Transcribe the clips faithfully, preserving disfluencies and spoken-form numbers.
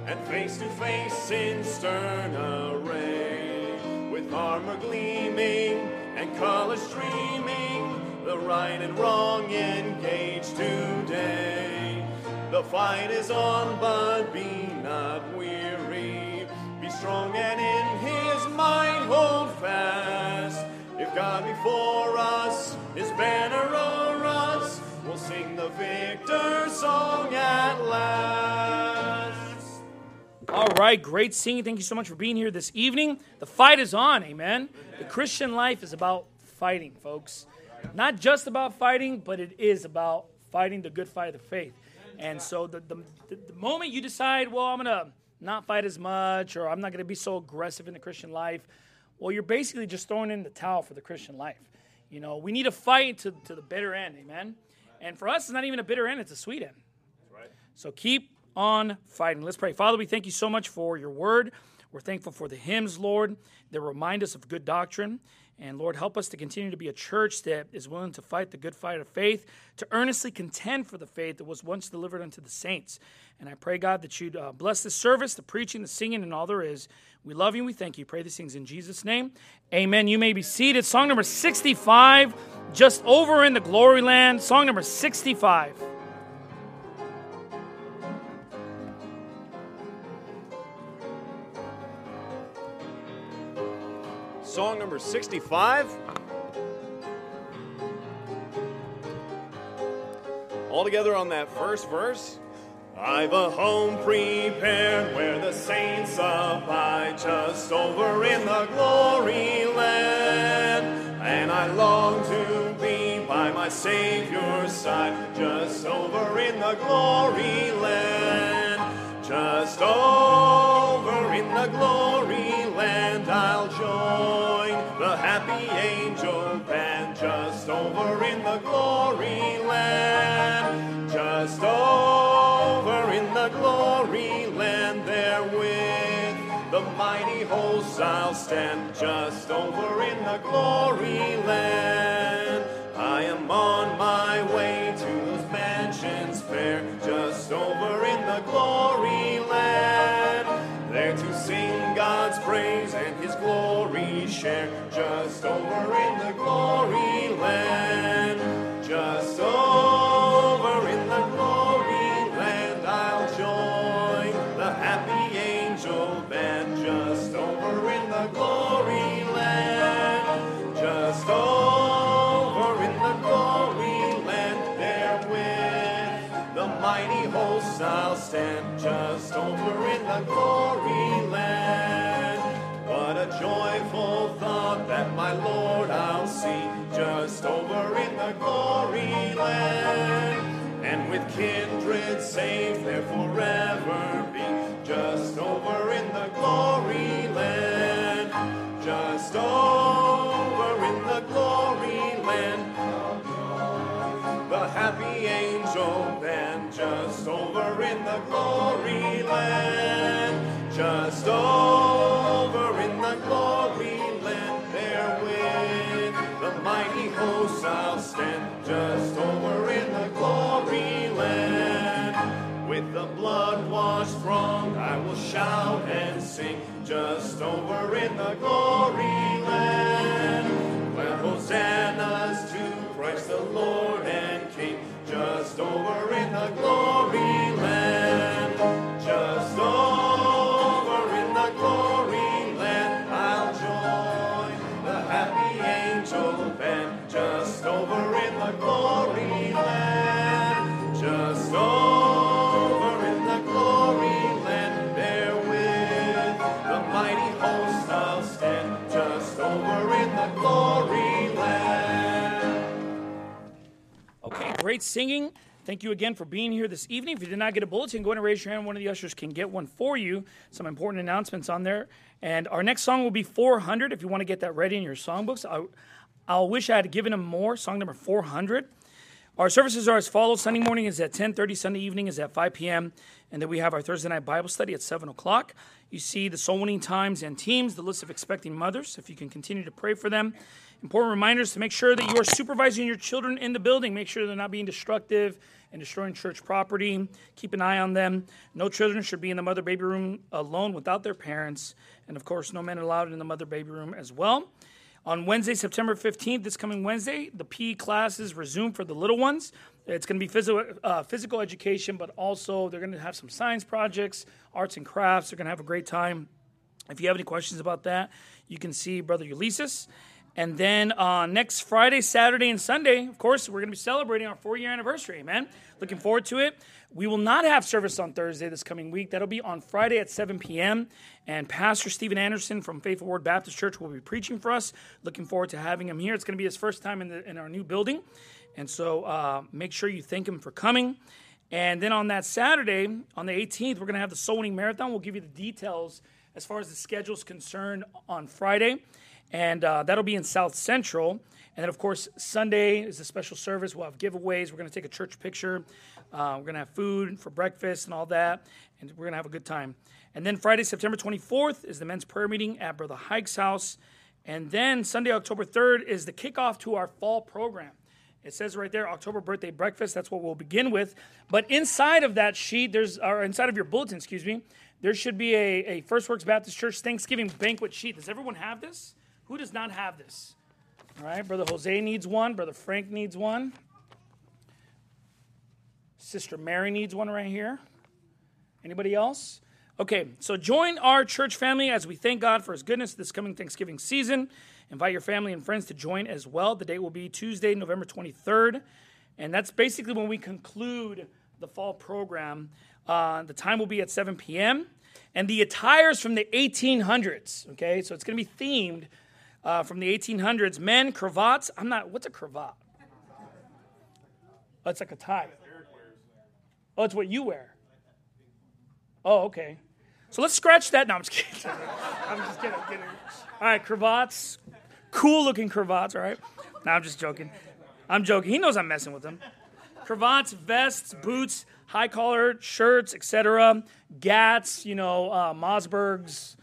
and face to face in stern array. With armor gleaming and colors streaming, the right and wrong engage today. The fight is on, but be not weary. Be strong and in his might hold fast. If God before us, his banner o'er us, we'll sing the victor song at last. All right, great singing. Thank you so much for being here this evening. The fight is on, amen. The Christian life is about fighting, folks. Not just about fighting, but it is about fighting the good fight of the faith. And so the, the, the moment you decide, well, I'm going to not fight as much, or I'm not going to be so aggressive in the Christian life, well, you're basically just throwing in the towel for the Christian life. You know, we need to fight to, to the bitter end, amen? And for us, it's not even a bitter end, it's a sweet end. That's right. So keep on fighting. Let's pray. Father, we thank you so much for your word. We're thankful for the hymns, Lord, that remind us of good doctrine. And Lord, help us to continue to be a church that is willing to fight the good fight of faith, to earnestly contend for the faith that was once delivered unto the saints. And I pray, God, that you'd uh, bless this service, the preaching, the singing, and all there is. We love you and we thank you. Pray these things in Jesus' name. Amen. You may be seated. Song number sixty-five, Just Over in the Glory Land. Song number sixty-five. Song number sixty-five. All together on that first verse. I've a home prepared where the saints abide, just over in the glory land. And I long to be by my Savior's side, just over in the glory land. Just over in the glory land I'll join the happy angel band, just over in the glory land. Just over in the glory land there with the mighty hosts I'll stand, just over in the glory land. I am on my way to those mansions fair, just over in the glory land, there to sing God's praise and his glory share, just over in the glory land. Just over in the glory land I'll join the happy angel band, just over in the glory land. Just over in the glory land there with the mighty hosts I'll stand, just over in the glory land. What a joyful thought that my Lord I'll see, just over in the glory land, and with kindred safe there forever be, just over in the glory land. Just over in the glory land, the happy angel band, just over in the glory land. Just over in the glory land there with the mighty hosts I'll stand, just over in the glory land. With the blood-washed throng I will shout and sing, just over in the glory land. Where hosannas to Christ the Lord and King, just over in the glory land. Just over in the glory land I'll join the happy angel band, just over in the glory land. Just over in the glory land there with the mighty host I'll stand, just over in the glory land. Okay, great singing. Thank you again for being here this evening. If you did not get a bulletin, go ahead and raise your hand. One of the ushers can get one for you. Some important announcements on there. And our next song will be four hundred. If you want to get that ready in your songbooks, I, I'll wish I had given them more. Song number four hundred. Our services are as follows. Sunday morning is at ten thirty. Sunday evening is at five p.m. And then we have our Thursday night Bible study at seven o'clock. You see the soul winning times and teams, the list of expecting mothers, if you can continue to pray for them. Important reminders to make sure that you are supervising your children in the building. Make sure they're not being destructive and destroying church property. Keep an eye on them. No children should be in the mother-baby room alone without their parents. And, of course, no men allowed in the mother-baby room as well. On Wednesday, September fifteenth, this coming Wednesday, the P E classes resume for the little ones. It's going to be physical, uh, physical education, but also they're going to have some science projects, arts and crafts. They're going to have a great time. If you have any questions about that, you can see Brother Ulysses. And then uh, next Friday, Saturday, and Sunday, of course, we're going to be celebrating our four-year anniversary, man. Looking forward to it. We will not have service on Thursday this coming week. That'll be on Friday at seven p.m. And Pastor Stephen Anderson from Faithful Word Baptist Church will be preaching for us. Looking forward to having him here. It's going to be his first time in, the, in our new building. And so uh, make sure you thank him for coming. And then on that Saturday, on the eighteenth, we're going to have the Soul Winning Marathon. We'll give you the details as far as the schedule is concerned on Friday. And uh, that'll be in South Central. And then, of course, Sunday is a special service. We'll have giveaways. We're going to take a church picture. Uh, we're going to have food for breakfast and all that. And we're going to have a good time. And then Friday, September twenty-fourth is the men's prayer meeting at Brother Hike's house. And then Sunday, October third is the kickoff to our fall program. It says right there, October birthday breakfast. That's what we'll begin with. But inside of that sheet, there's, or inside of your bulletin, excuse me, there should be a, a First Works Baptist Church Thanksgiving banquet sheet. Does everyone have this? Who does not have this? All right, Brother Jose needs one. Brother Frank needs one. Sister Mary needs one right here. Anybody else? Okay, so join our church family as we thank God for his goodness this coming Thanksgiving season. Invite your family and friends to join as well. The date will be Tuesday, November twenty-third. And that's basically when we conclude the fall program. Uh, the time will be at seven p.m. And the attire is from the eighteen hundreds. Okay, so it's going to be themed uh, from the eighteen hundreds. Men, cravats. I'm not, what's a cravat? Oh, it's like a tie. Oh, it's what you wear. Oh, okay. So let's scratch that. No, I'm just kidding. I'm just kidding. I'm kidding. All right, cravats. Cool-looking cravats, all right? No, I'm just joking. I'm joking. He knows I'm messing with him. Cravats, vests, boots, high-collared shirts, et cetera. Gats, you know, uh, Mossbergs.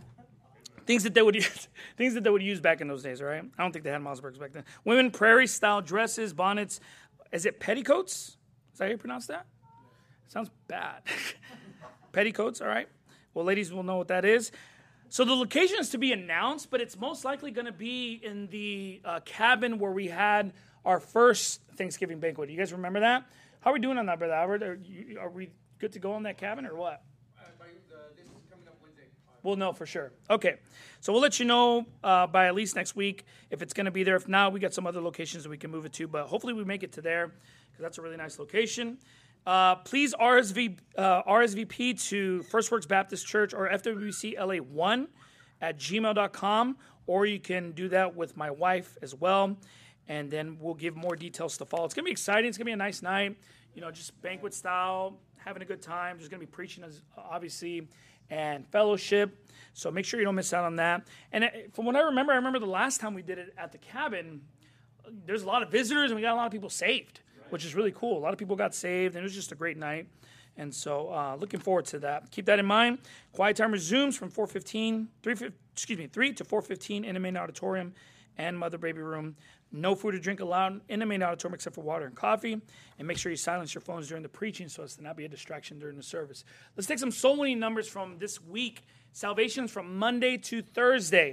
Things that they would use, things that they would use back in those days, all right? I don't think they had Mossbergs back then. Women, prairie-style dresses, bonnets. Is it petticoats? Is that how you pronounce that? Sounds bad. Petticoats, all right? Well, ladies will know what that is. So the location is to be announced, but it's most likely going to be in the uh, cabin where we had our first Thanksgiving banquet. Do you guys remember that? How are we doing on that, Brother Albert? Are, you, are we good to go on that cabin or what? Uh, by, uh, this is coming up Wednesday. We'll know for sure. Okay. So we'll let you know uh, by at least next week if it's going to be there. If not, we got some other locations that we can move it to, but hopefully we make it to there because that's a really nice location. Uh, please R S V, uh, R S V P to First Works Baptist Church or F W B C L A one at gmail dot com, or you can do that with my wife as well, and then we'll give more details to follow. It's going to be exciting. It's going to be a nice night, you know, just banquet style, having a good time. There's going to be preaching, as obviously, and fellowship, so make sure you don't miss out on that. And from what I remember, I remember the last time we did it at the cabin, there's a lot of visitors, and we got a lot of people saved, which is really cool. A lot of people got saved, and it was just a great night. And so uh, looking forward to that. Keep that in mind. Quiet time resumes from four fifteen, three, excuse me, three to four fifteen in the main auditorium and mother baby room. No food or drink allowed in the main auditorium except for water and coffee. And make sure you silence your phones during the preaching so as to not be a distraction during the service. Let's take some soul winning numbers from this week. Salvations from Monday to Thursday.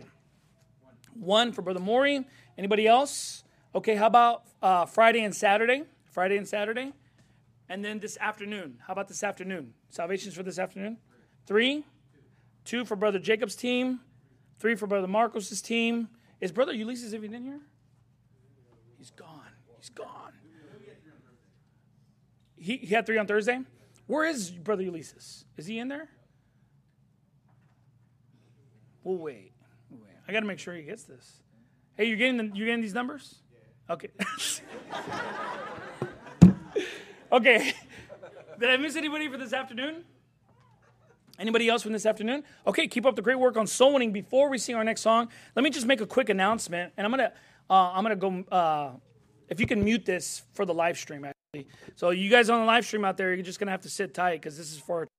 One for Brother Maury. Anybody else? Okay, how about uh, Friday and Saturday? Friday and Saturday. And then this afternoon. How about this afternoon? Salvations for this afternoon? Three. Two for Brother Jacob's team. Three for Brother Marcos' team. Is Brother Ulysses even in here? He's gone. He's gone. He, he had three on Thursday? Where is Brother Ulysses? Is he in there? We'll wait. We'll wait. I got to make sure he gets this. Hey, you're getting the, you're getting these numbers? Okay. Okay. Did I miss anybody for this afternoon? Anybody else from this afternoon? Okay, keep up the great work on soul winning. Before we sing our next song, let me just make a quick announcement, and I'm gonna uh, I'm gonna go. Uh, if you can mute this for the live stream, actually. So you guys on the live stream out there, you're just gonna have to sit tight because this is for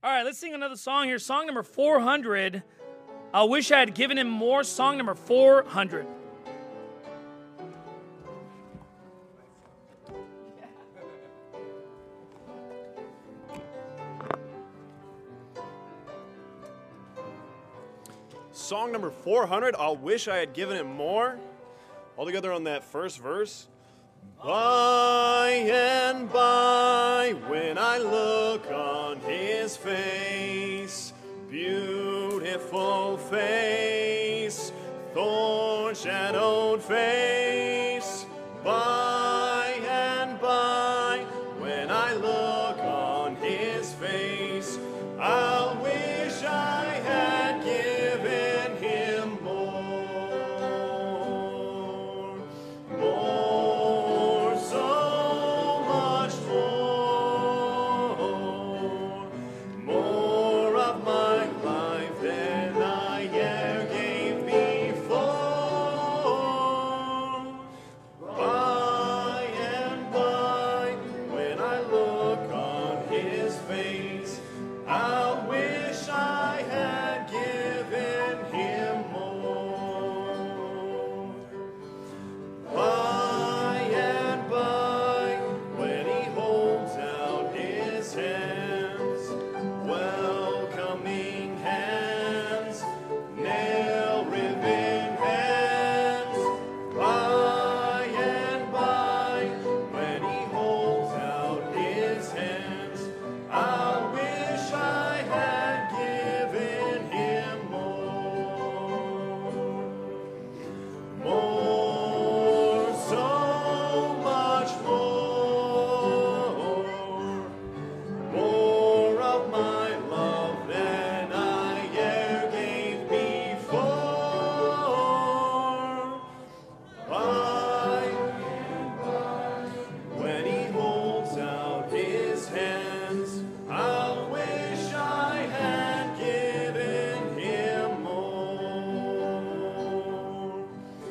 All right, let's sing another song here. Song number four hundred. I wish I had given him more. Song number four hundred. Song number four hundred, I'll wish I had given him more. All together on that first verse. By and by, when I look on his face, beautiful face, thorn-shadowed face, by and by, when I look on his face, I'll wish I had given him more, more, so much more, more of my life than I e'er gave before. By and by, when I look on his face, I'll wish I had given him more. By and by, when he holds out his hands, welcoming hands, nail-riven hands. By and by, when he holds out his hands, I wish I had given him more, more, so much more, more of my love than I e'er gave before. By and by, when he holds out his hands, I wish I had given him more.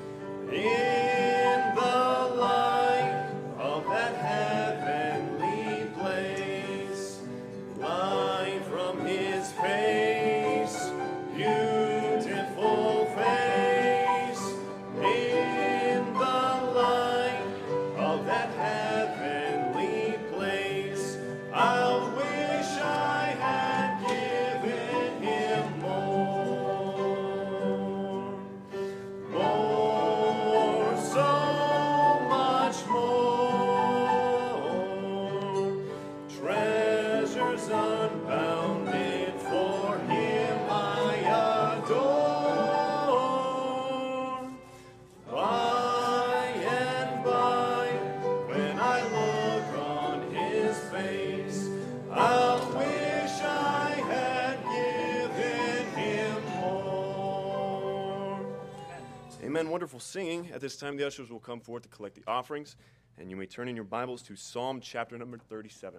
In the light of that heavenly place, light from his face, beautiful face. In the light of that heavenly place, I wish I had given him more, more, so much more. Treasures unbounded for him I adore. By and by, when I look on his face, I wish I had given him more. Amen. Wonderful singing. At this time, the ushers will come forward to collect the offerings, and you may turn in your Bibles to Psalm chapter number thirty-seven.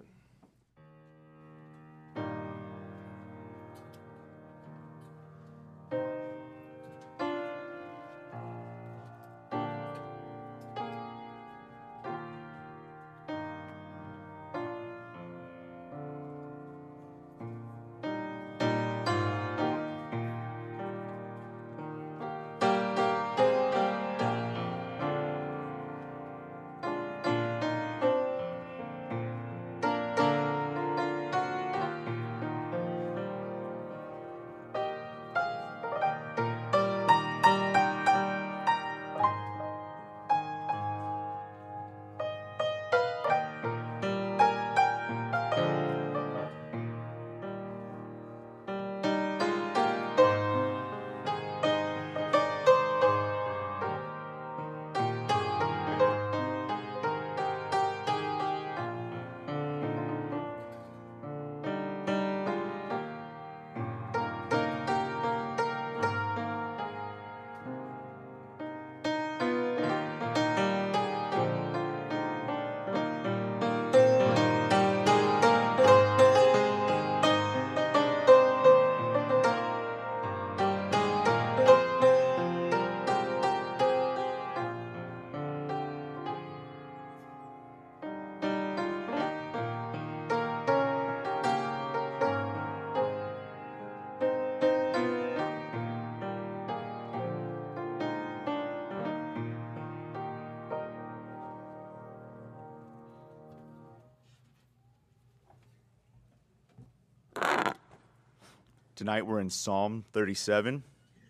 Tonight we're in Psalm thirty-seven.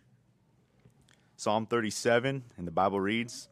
Psalm thirty-seven, and the Bible reads,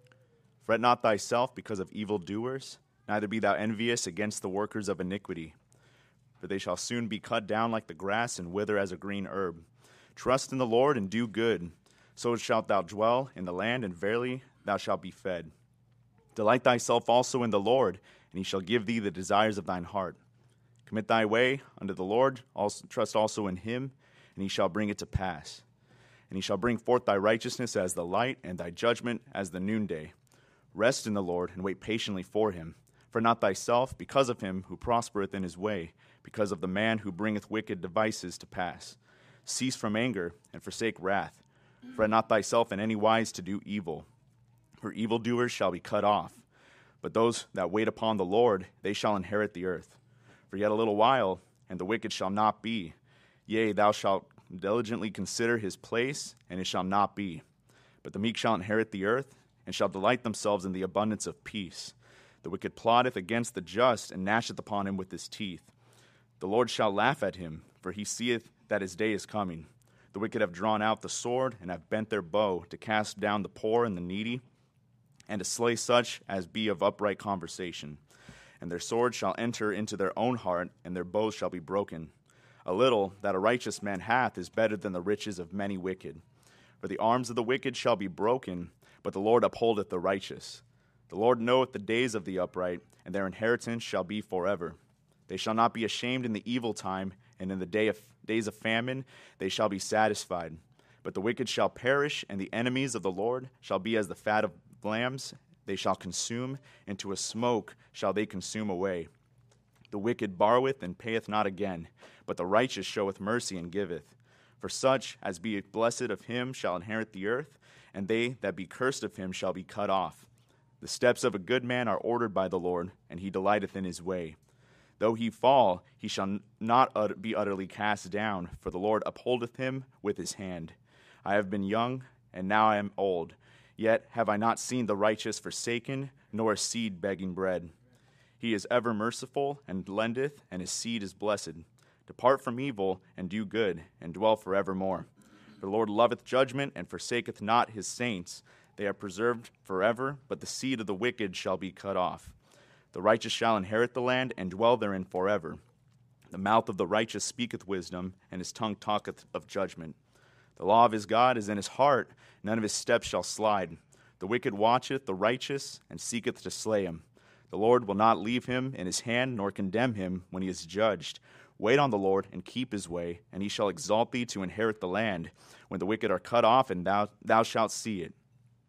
"Fret not thyself because of evildoers, neither be thou envious against the workers of iniquity. For they shall soon be cut down like the grass and wither as a green herb. Trust in the Lord and do good, so shalt thou dwell in the land, and verily thou shalt be fed. Delight thyself also in the Lord, and he shall give thee the desires of thine heart. Commit thy way unto the Lord, also, trust also in him, and he shall bring it to pass. And he shall bring forth thy righteousness as the light, and thy judgment as the noonday. Rest in the Lord, and wait patiently for him. For not thyself, because of him who prospereth in his way, because of the man who bringeth wicked devices to pass. Cease from anger, and forsake wrath. Fret not thyself in any wise to do evil. For evildoers shall be cut off. But those that wait upon the Lord, they shall inherit the earth. For yet a little while, and the wicked shall not be. Yea, thou shalt diligently consider his place, and it shall not be. But the meek shall inherit the earth, and shall delight themselves in the abundance of peace. The wicked plotteth against the just, and gnasheth upon him with his teeth. The Lord shall laugh at him, for he seeth that his day is coming. The wicked have drawn out the sword, and have bent their bow, to cast down the poor and the needy, and to slay such as be of upright conversation. And their sword shall enter into their own heart, and their bows shall be broken. A little that a righteous man hath is better than the riches of many wicked. For the arms of the wicked shall be broken, but the Lord upholdeth the righteous. The Lord knoweth the days of the upright, and their inheritance shall be forever. They shall not be ashamed in the evil time, and in the day of, days of famine they shall be satisfied. But the wicked shall perish, and the enemies of the Lord shall be as the fat of lambs. They shall consume, and to a smoke shall they consume away. The wicked borroweth and payeth not again, but the righteous showeth mercy and giveth. For such as be blessed of him shall inherit the earth, and they that be cursed of him shall be cut off. The steps of a good man are ordered by the Lord, and he delighteth in his way. Though he fall, he shall not utter, be utterly cast down, for the Lord upholdeth him with his hand. I have been young, and now I am old. Yet have I not seen the righteous forsaken, nor a seed begging bread. He is ever merciful, and lendeth, and his seed is blessed. Depart from evil, and do good, and dwell forevermore. For the Lord loveth judgment, and forsaketh not his saints. They are preserved forever, but the seed of the wicked shall be cut off. The righteous shall inherit the land, and dwell therein forever. The mouth of the righteous speaketh wisdom, and his tongue talketh of judgment. The law of his God is in his heart, none of his steps shall slide. The wicked watcheth the righteous, and seeketh to slay him. The Lord will not leave him in his hand, nor condemn him when he is judged. Wait on the Lord, and keep his way, and he shall exalt thee to inherit the land, when the wicked are cut off, and thou, thou shalt see it.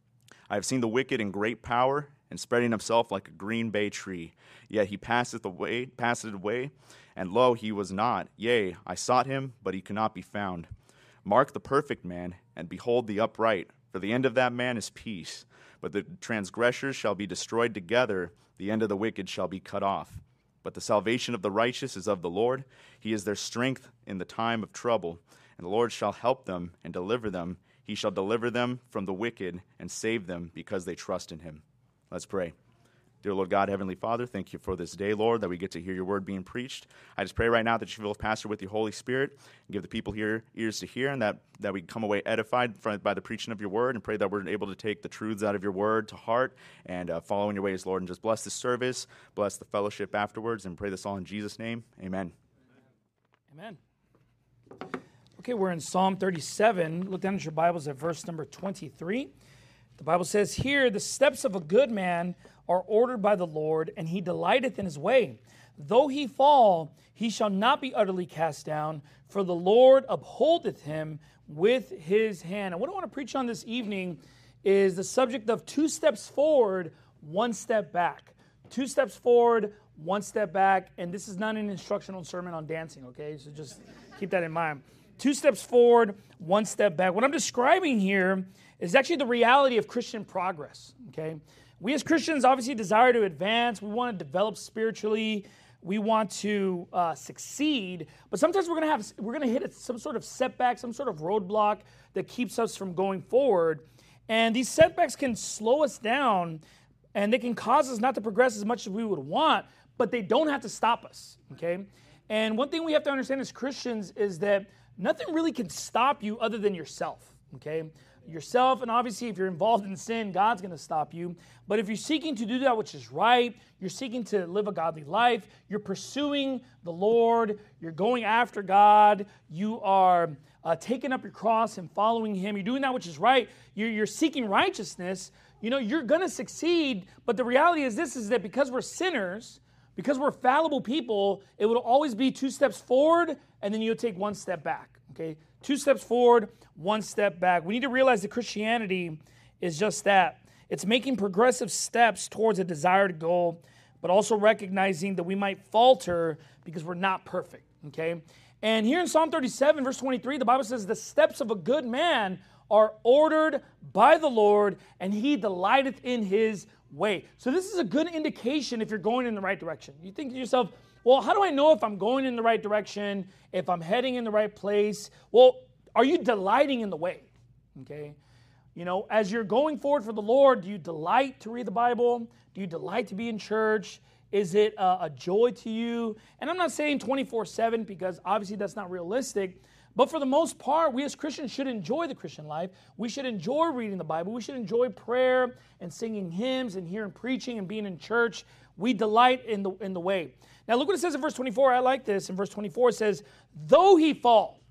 I have seen the wicked in great power, and spreading himself like a green bay tree. Yet he passeth away, passeth away, and lo, he was not. Yea, I sought him, but he could not be found. Mark the perfect man, and behold the upright, for the end of that man is peace. But the transgressors shall be destroyed together, the end of the wicked shall be cut off. But the salvation of the righteous is of the Lord. He is their strength in the time of trouble. And the Lord shall help them and deliver them. He shall deliver them from the wicked and save them, because they trust in him. Let's pray. Dear Lord God, Heavenly Father, thank you for this day, Lord, that we get to hear your word being preached. I just pray right now that you fill the pastor with your Holy Spirit, and give the people here ears to hear, and that, that we come away edified by the preaching of your word, and pray that we're able to take the truths out of your word to heart and uh, follow in your ways, Lord. And just bless this service, bless the fellowship afterwards, and pray this all in Jesus' name. Amen. Amen. Okay, we're in Psalm thirty-seven. Look down at your Bibles at verse number twenty-three. The Bible says here, the steps of a good man are ordered by the Lord, and he delighteth in his way. Though he fall, he shall not be utterly cast down, for the Lord upholdeth him with his hand. And what I want to preach on this evening is the subject of two steps forward, one step back. Two steps forward, one step back. And this is not an instructional sermon on dancing, okay? So just keep that in mind. Two steps forward, one step back. What I'm describing here is actually the reality of Christian progress, okay? We as Christians obviously desire to advance. We want to develop spiritually. We want to uh, succeed. But sometimes we're going to have we're going to hit some sort of setback, some sort of roadblock that keeps us from going forward. And these setbacks can slow us down, and they can cause us not to progress as much as we would want, but they don't have to stop us, okay? And one thing we have to understand as Christians is that nothing really can stop you other than yourself, okay? Yourself, and obviously if you're involved in sin, God's going to stop you. But if you're seeking to do that which is right, you're seeking to live a godly life, you're pursuing the Lord, you're going after God, you are uh, taking up your cross and following Him, you're doing that which is right, you're, you're seeking righteousness, you know, you're going to succeed. But the reality is this, is that because we're sinners, because we're fallible people, it will always be two steps forward, and then you'll take one step back, okay? Two steps forward, one step back. We need to realize that Christianity is just that. It's making progressive steps towards a desired goal, but also recognizing that we might falter because we're not perfect, okay? And here in Psalm thirty-seven, verse twenty-three, the Bible says, the steps of a good man are ordered by the Lord, and He delighteth in His way. So this is a good indication if you're going in the right direction. You think to yourself, well, how do I know if I'm going in the right direction, if I'm heading in the right place? Well, are you delighting in the way? Okay? You know, as you're going forward for the Lord, do you delight to read the Bible? Do you delight to be in church? Is it a, a joy to you? And I'm not saying twenty-four seven because obviously that's not realistic. But for the most part, we as Christians should enjoy the Christian life. We should enjoy reading the Bible. We should enjoy prayer and singing hymns and hearing preaching and being in church. We delight in the in the way. Now look what it says in verse twenty-four. I like this. In verse twenty-four it says, though he fall.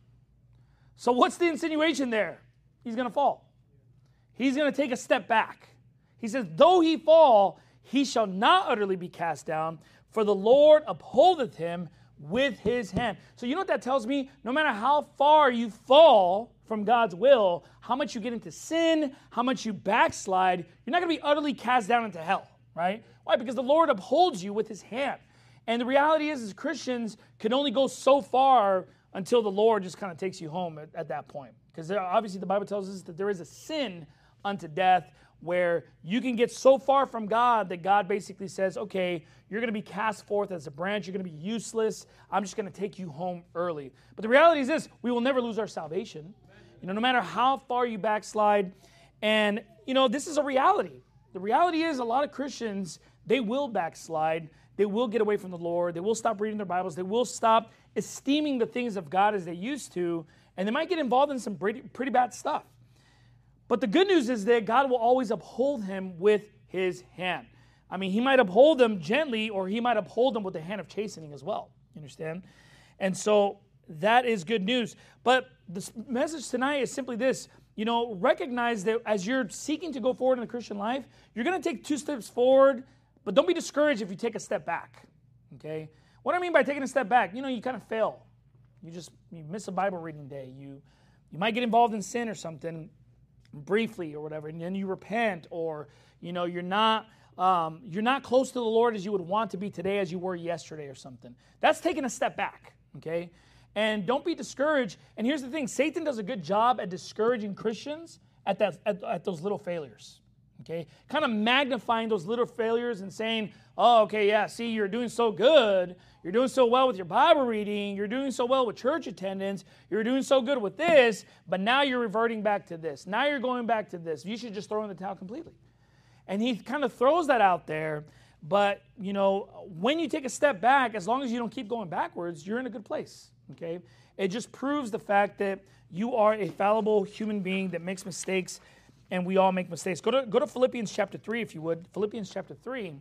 So what's the insinuation there? He's going to fall. He's going to take a step back. He says, though he fall, he shall not utterly be cast down, for the Lord upholdeth him with His hand. So you know what that tells me? No matter how far you fall from God's will, how much you get into sin, how much you backslide, you're not going to be utterly cast down into hell, right? Why? Because the Lord upholds you with His hand. And the reality is, as Christians can only go so far until the Lord just kind of takes you home at, at that point. Because obviously the Bible tells us that there is a sin unto death, where you can get so far from God that God basically says, okay, you're going to be cast forth as a branch. You're going to be useless. I'm just going to take you home early. But the reality is this, we will never lose our salvation. You know, no matter how far you backslide. And, you know, this is a reality. The reality is a lot of Christians, they will backslide. They will get away from the Lord. They will stop reading their Bibles. They will stop esteeming the things of God as they used to. And they might get involved in some pretty, pretty bad stuff. But the good news is that God will always uphold him with His hand. I mean, He might uphold them gently, or He might uphold them with the hand of chastening as well. You understand? And so that is good news. But the message tonight is simply this. You know, recognize that as you're seeking to go forward in the Christian life, you're going to take two steps forward, but don't be discouraged if you take a step back. Okay? What I mean by taking a step back, you know, you kind of fail. You just you miss a Bible reading day. You you might get involved in sin or something briefly or whatever, and then you repent, or you know you're not um, you're not close to the Lord as you would want to be today as you were yesterday or something. That's taking a step back, okay? And don't be discouraged. And here's the thing: Satan does a good job at discouraging Christians at that at, at those little failures, okay? Kind of magnifying those little failures and saying, "Oh, okay, yeah, see, you're doing so good. You're doing so well with your Bible reading. You're doing so well with church attendance. You're doing so good with this, but now you're reverting back to this. Now you're going back to this. You should just throw in the towel completely." And he kind of throws that out there, but, you know, when you take a step back, as long as you don't keep going backwards, you're in a good place, okay? It just proves the fact that you are a fallible human being that makes mistakes, and we all make mistakes. Go to, go to Philippians chapter three, if you would. Philippians chapter three.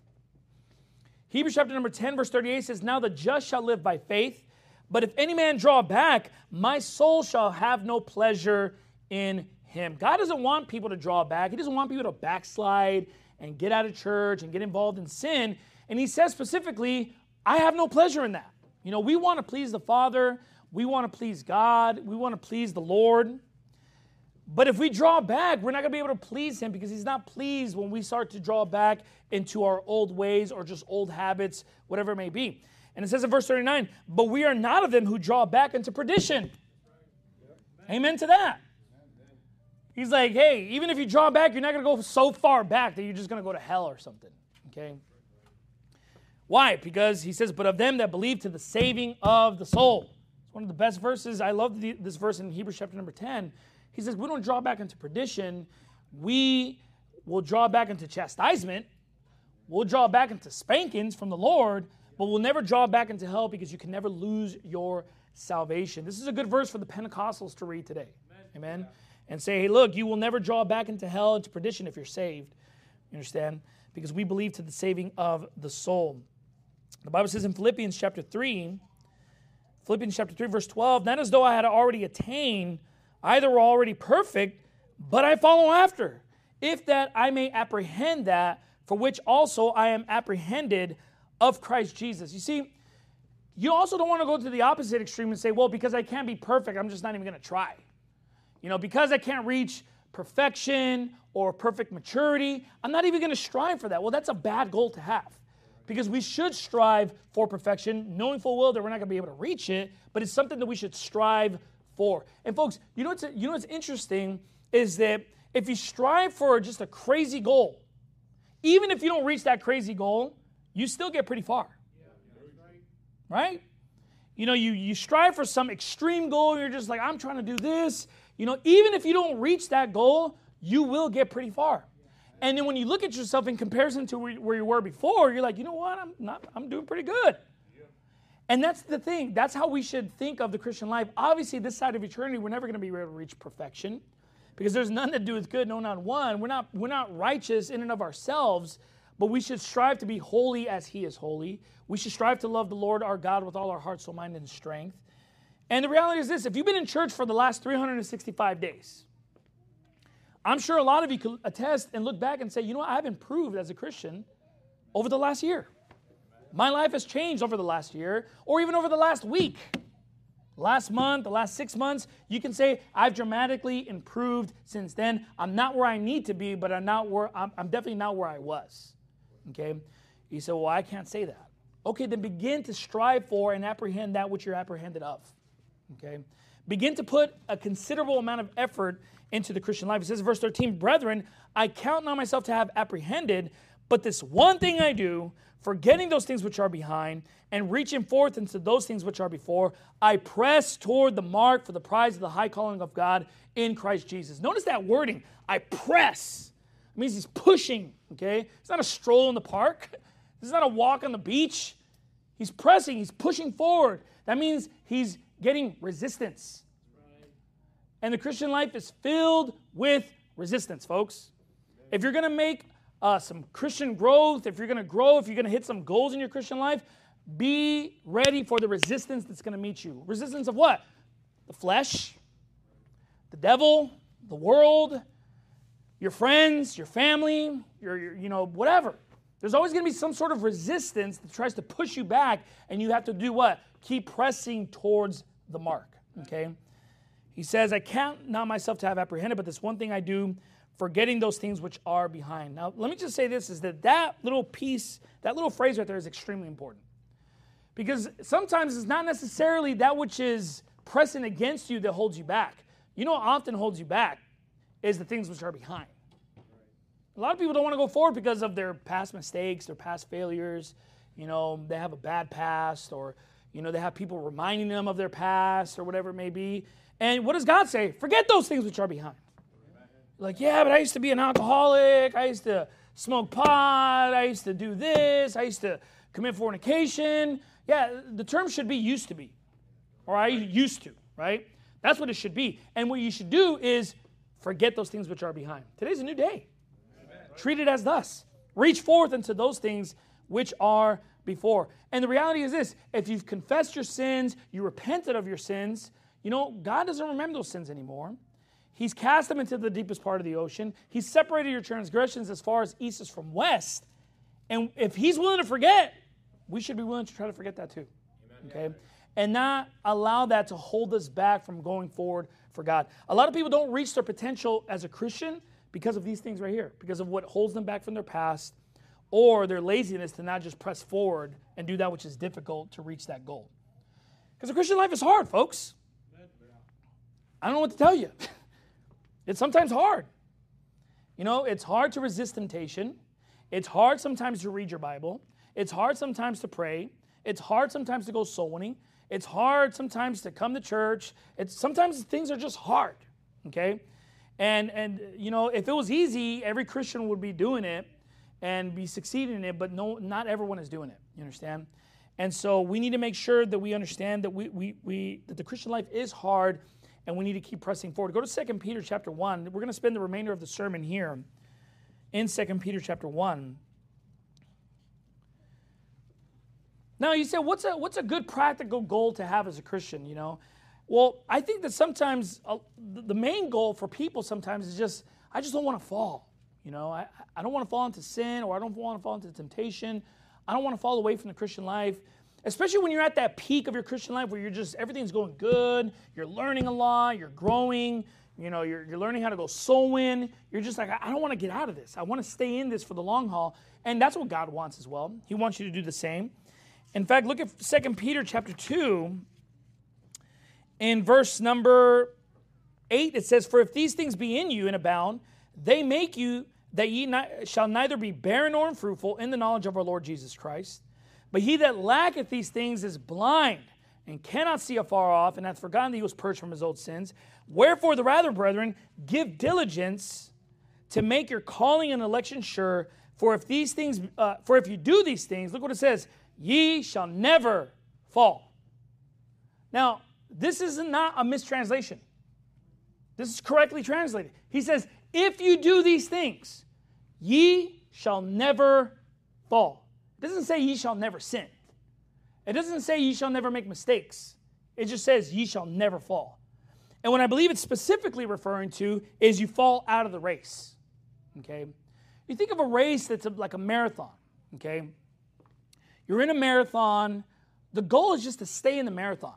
Hebrews chapter number ten, verse thirty-eight says, now the just shall live by faith, but if any man draw back, my soul shall have no pleasure in him. God doesn't want people to draw back. He doesn't want people to backslide and get out of church and get involved in sin. And He says specifically, I have no pleasure in that. You know, we want to please the Father. We want to please God. We want to please the Lord. But if we draw back, we're not going to be able to please Him, because He's not pleased when we start to draw back into our old ways or just old habits, whatever it may be. And it says in verse thirty-nine, but we are not of them who draw back into perdition. Amen to that. He's like, hey, even if you draw back, you're not going to go so far back that you're just going to go to hell or something. Okay? Why? Because he says, but of them that believe to the saving of the soul. It's one of the best verses. I love the, this verse in Hebrews chapter number ten. He says, we don't draw back into perdition. We will draw back into chastisement. We'll draw back into spankings from the Lord, but will never draw back into hell because you can never lose your salvation. This is a good verse for the Pentecostals to read today. Amen. Amen. And say, hey, look, you will never draw back into hell, into perdition if you're saved. You understand? Because we believe to the saving of the soul. The Bible says in Philippians chapter three, Philippians chapter three, verse twelve, not as though I had already attained, either were already perfect, but I follow after, if that I may apprehend that for which also I am apprehended of Christ Jesus. You see, you also don't want to go to the opposite extreme and say, well, because I can't be perfect, I'm just not even going to try. You know, because I can't reach perfection or perfect maturity, I'm not even going to strive for that. Well, that's a bad goal to have, because we should strive for perfection, knowing full well that we're not going to be able to reach it, but it's something that we should strive for. And folks, you know what's, you know what's interesting is that if you strive for just a crazy goal, even if you don't reach that crazy goal, you still get pretty far. Right? You know, you, you strive for some extreme goal, you're just like, I'm trying to do this. You know, even if you don't reach that goal, you will get pretty far. And then when you look at yourself in comparison to where you were before, you're like, you know what, I'm not, I'm doing pretty good. And that's the thing. That's how we should think of the Christian life. Obviously, this side of eternity, we're never going to be able to reach perfection, because there's none that doeth good, no, not one. We're not, we're not righteous in and of ourselves, but we should strive to be holy as He is holy. We should strive to love the Lord our God with all our heart, soul, mind, and strength. And the reality is this: if you've been in church for the last three hundred sixty-five days, I'm sure a lot of you could attest and look back and say, you know what, I've improved as a Christian over the last year. My life has changed over the last year, or even over the last week. Last month, the last six months, you can say, I've dramatically improved since then. I'm not where I need to be, but I'm not where I'm, I'm definitely not where I was. Okay? You say, well, I can't say that. Okay, then begin to strive for and apprehend that which you're apprehended of. Okay? Begin to put a considerable amount of effort into the Christian life. It says in verse thirteen, brethren, I count not myself to have apprehended, but this one thing I do, forgetting those things which are behind, and reaching forth into those things which are before, I press toward the mark for the prize of the high calling of God in Christ Jesus. Notice that wording, I press. It means he's pushing, okay? It's not a stroll in the park. This is not a walk on the beach. He's pressing, he's pushing forward. That means he's getting resistance. And the Christian life is filled with resistance, folks. If you're going to make uh, some Christian growth, if you're going to grow, if you're going to hit some goals in your Christian life, be ready for the resistance that's going to meet you. Resistance of what? The flesh, the devil, the world, your friends, your family, your, your you know, whatever. There's always going to be some sort of resistance that tries to push you back, and you have to do what? Keep pressing towards the mark, okay? He says, I count not myself to have apprehended, but this one thing I do, forgetting those things which are behind. Now, let me just say this, is that that little piece, that little phrase right there is extremely important. Because sometimes it's not necessarily that which is pressing against you that holds you back. You know what often holds you back is the things which are behind. A lot of people don't want to go forward because of their past mistakes, their past failures. You know, they have a bad past, or, you know, they have people reminding them of their past, or whatever it may be. And what does God say? Forget those things which are behind. Like, yeah, but I used to be an alcoholic. I used to smoke pot. I used to do this. I used to commit fornication. Yeah, the term should be used to be. Or I used to, right? That's what it should be. And what you should do is forget those things which are behind. Today's a new day. Amen. Treat it as thus. Reach forth into those things which are before. And the reality is this: if you've confessed your sins, you repented of your sins, you know, God doesn't remember those sins anymore. He's cast them into the deepest part of the ocean. He's separated your transgressions as far as east is from west. And if he's willing to forget, we should be willing to try to forget that too. Amen. Okay? And not allow that to hold us back from going forward for God. A lot of people don't reach their potential as a Christian because of these things right here, because of what holds them back from their past, or their laziness to not just press forward and do that which is difficult to reach that goal. Because the Christian life is hard, folks. I don't know what to tell you. It's sometimes hard. You know, it's hard to resist temptation. It's hard sometimes to read your Bible. It's hard sometimes to pray. It's hard sometimes to go soul winning. It's hard sometimes to come to church. It's sometimes things are just hard, okay? And, and you know, if it was easy, every Christian would be doing it and be succeeding in it, but no, not everyone is doing it, you understand? And so we need to make sure that we understand that we, we, we that the Christian life is hard, and we need to keep pressing forward. Go to Second Peter chapter one. We're going to spend the remainder of the sermon here in Second Peter chapter one. Now, you say, what's a what's a good practical goal to have as a Christian, you know? Well, I think that sometimes uh, the main goal for people sometimes is just, I just don't want to fall. You know, I, I don't want to fall into sin, or I don't want to fall into temptation. I don't want to fall away from the Christian life, especially when you're at that peak of your Christian life where you're just, everything's going good, you're learning a lot, you're growing, you know, you're, you're learning how to go soul win. You're just like, I, I don't want to get out of this. I want to stay in this for the long haul. And that's what God wants as well. He wants you to do the same. In fact, look at Second Peter chapter two. In verse number eight, it says, "For if these things be in you and abound, they make you that ye not, shall neither be barren nor unfruitful in the knowledge of our Lord Jesus Christ. But he that lacketh these things is blind, and cannot see afar off, and hath forgotten that he was purged from his old sins. Wherefore the rather, brethren, give diligence to make your calling and election sure. For if these things, uh, for if you do these things," look what it says, "ye shall never fall." Now, this is not a mistranslation. This is correctly translated. He says, if you do these things, ye shall never fall. It doesn't say ye shall never sin. It doesn't say ye shall never make mistakes. It just says ye shall never fall. And what I believe it's specifically referring to is you fall out of the race. Okay? You think of a race that's like a marathon. Okay? You're in a marathon. The goal is just to stay in the marathon.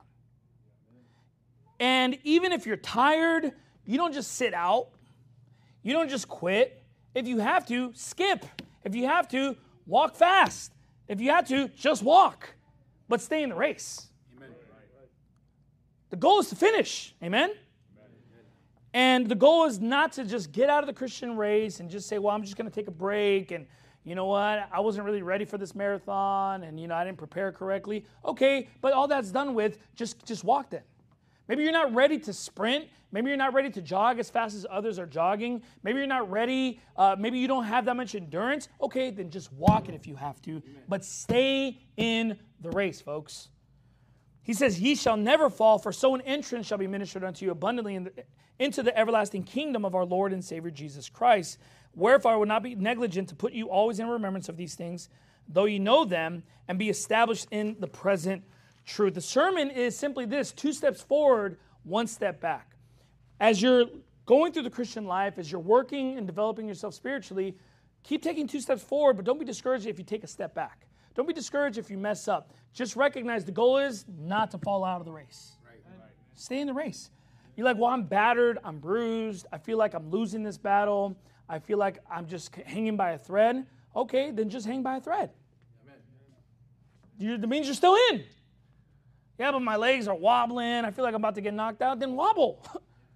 And even if you're tired, you don't just sit out. You don't just quit. If you have to, skip. If you have to, walk fast. If you have to, just walk. But stay in the race. Amen. The goal is to finish. Amen? Amen? And the goal is not to just get out of the Christian race and just say, well, I'm just going to take a break. And you know what? I wasn't really ready for this marathon. And, you know, I didn't prepare correctly. Okay, but all that's done with, just, just walk then. Maybe you're not ready to sprint. Maybe you're not ready to jog as fast as others are jogging. Maybe you're not ready. Uh, maybe you don't have that much endurance. Okay, then just walk it if you have to. Amen. But stay in the race, folks. He says, ye shall never fall, for so an entrance shall be ministered unto you abundantly in the, into the everlasting kingdom of our Lord and Savior Jesus Christ. Wherefore I will not be negligent to put you always in remembrance of these things, though ye know them, and be established in the present truth. The sermon is simply this: two steps forward, one step back. As you're going through the Christian life, as you're working and developing yourself spiritually, keep taking two steps forward, but don't be discouraged if you take a step back. Don't be discouraged if you mess up. Just recognize the goal is not to fall out of the race. Right. Right. Stay in the race. You're like, well, I'm battered, I'm bruised, I feel like I'm losing this battle, I feel like I'm just hanging by a thread. Okay, then just hang by a thread. Amen. That means you're still in. Yeah, but my legs are wobbling. I feel like I'm about to get knocked out. Then wobble.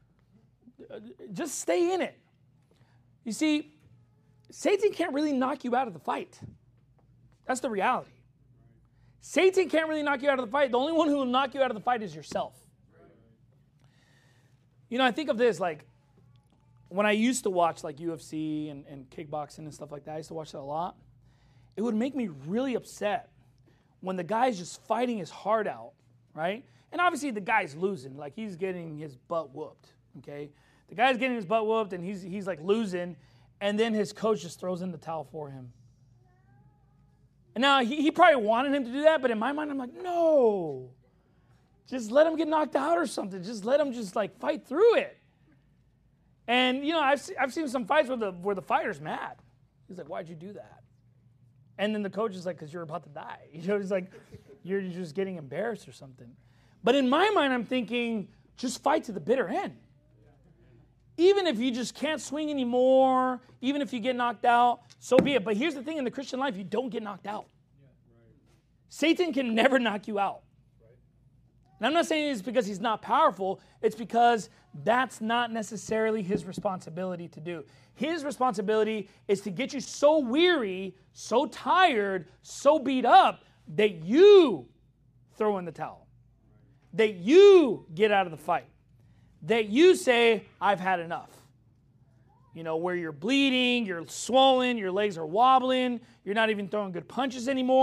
Just stay in it. You see, Satan can't really knock you out of the fight. That's the reality. Satan can't really knock you out of the fight. The only one who will knock you out of the fight is yourself. You know, I think of this like when I used to watch like U F C and, and kickboxing and stuff like that. I used to watch that a lot. It would make me really upset when the guy's just fighting his heart out. Right? And obviously the guy's losing. Like he's getting his butt whooped. Okay? The guy's getting his butt whooped and he's he's like losing. And then his coach just throws in the towel for him. And now he, he probably wanted him to do that, but in my mind I'm like, no. Just let him get knocked out or something. Just let him just like fight through it. And you know, I've se- I've seen some fights where the where the fighter's mad. He's like, why'd you do that? And then the coach is like, because you're about to die. You know, he's like, you're just getting embarrassed or something. But in my mind, I'm thinking, just fight to the bitter end. Even if you just can't swing anymore, even if you get knocked out, so be it. But here's the thing, in the Christian life, you don't get knocked out. Satan can never knock you out. And I'm not saying it's because he's not powerful. It's because that's not necessarily his responsibility to do. His responsibility is to get you so weary, so tired, so beat up that you throw in the towel. That you get out of the fight. That you say, I've had enough. You know, where you're bleeding, you're swollen, your legs are wobbling, you're not even throwing good punches anymore,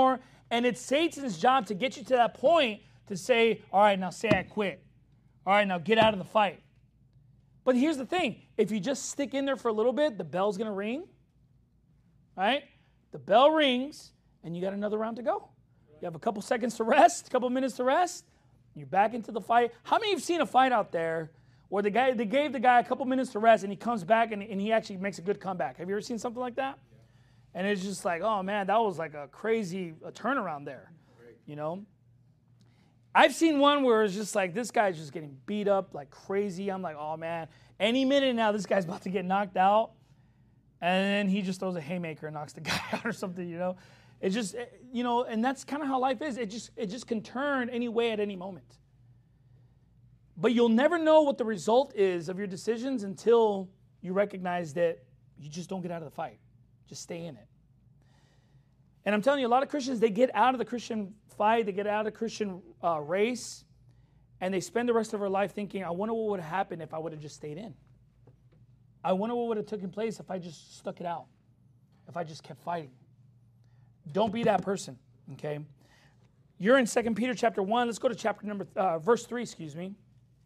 And it's Satan's job to get you to that point to say, all right, now say I quit. All right, now get out of the fight. But here's the thing. If you just stick in there for a little bit, the bell's going to ring. Right? The bell rings, and you got another round to go. You have a couple seconds to rest, a couple minutes to rest. You're back into the fight. How many of you have seen a fight out there where the guy they gave the guy a couple minutes to rest, and he comes back, and, and he actually makes a good comeback? Have you ever seen something like that? Yeah. And it's just like, oh, man, that was like a crazy a turnaround there. Great. You know? I've seen one where it's just like, this guy's just getting beat up like crazy. I'm like, oh, man, any minute now this guy's about to get knocked out. And then he just throws a haymaker and knocks the guy out or something, you know. It's just, you know, and that's kind of how life is. It just it just can turn any way at any moment. But you'll never know what the result is of your decisions until you recognize that you just don't get out of the fight. Just stay in it. And I'm telling you, a lot of Christians, they get out of the Christian fight, they get out of the Christian uh, race, and they spend the rest of their life thinking, I wonder what would have happened if I would have just stayed in. I wonder what would have taken place if I just stuck it out, if I just kept fighting. Don't be that person, okay? You're in Second Peter chapter one. Let's go to chapter number, uh, verse three, excuse me.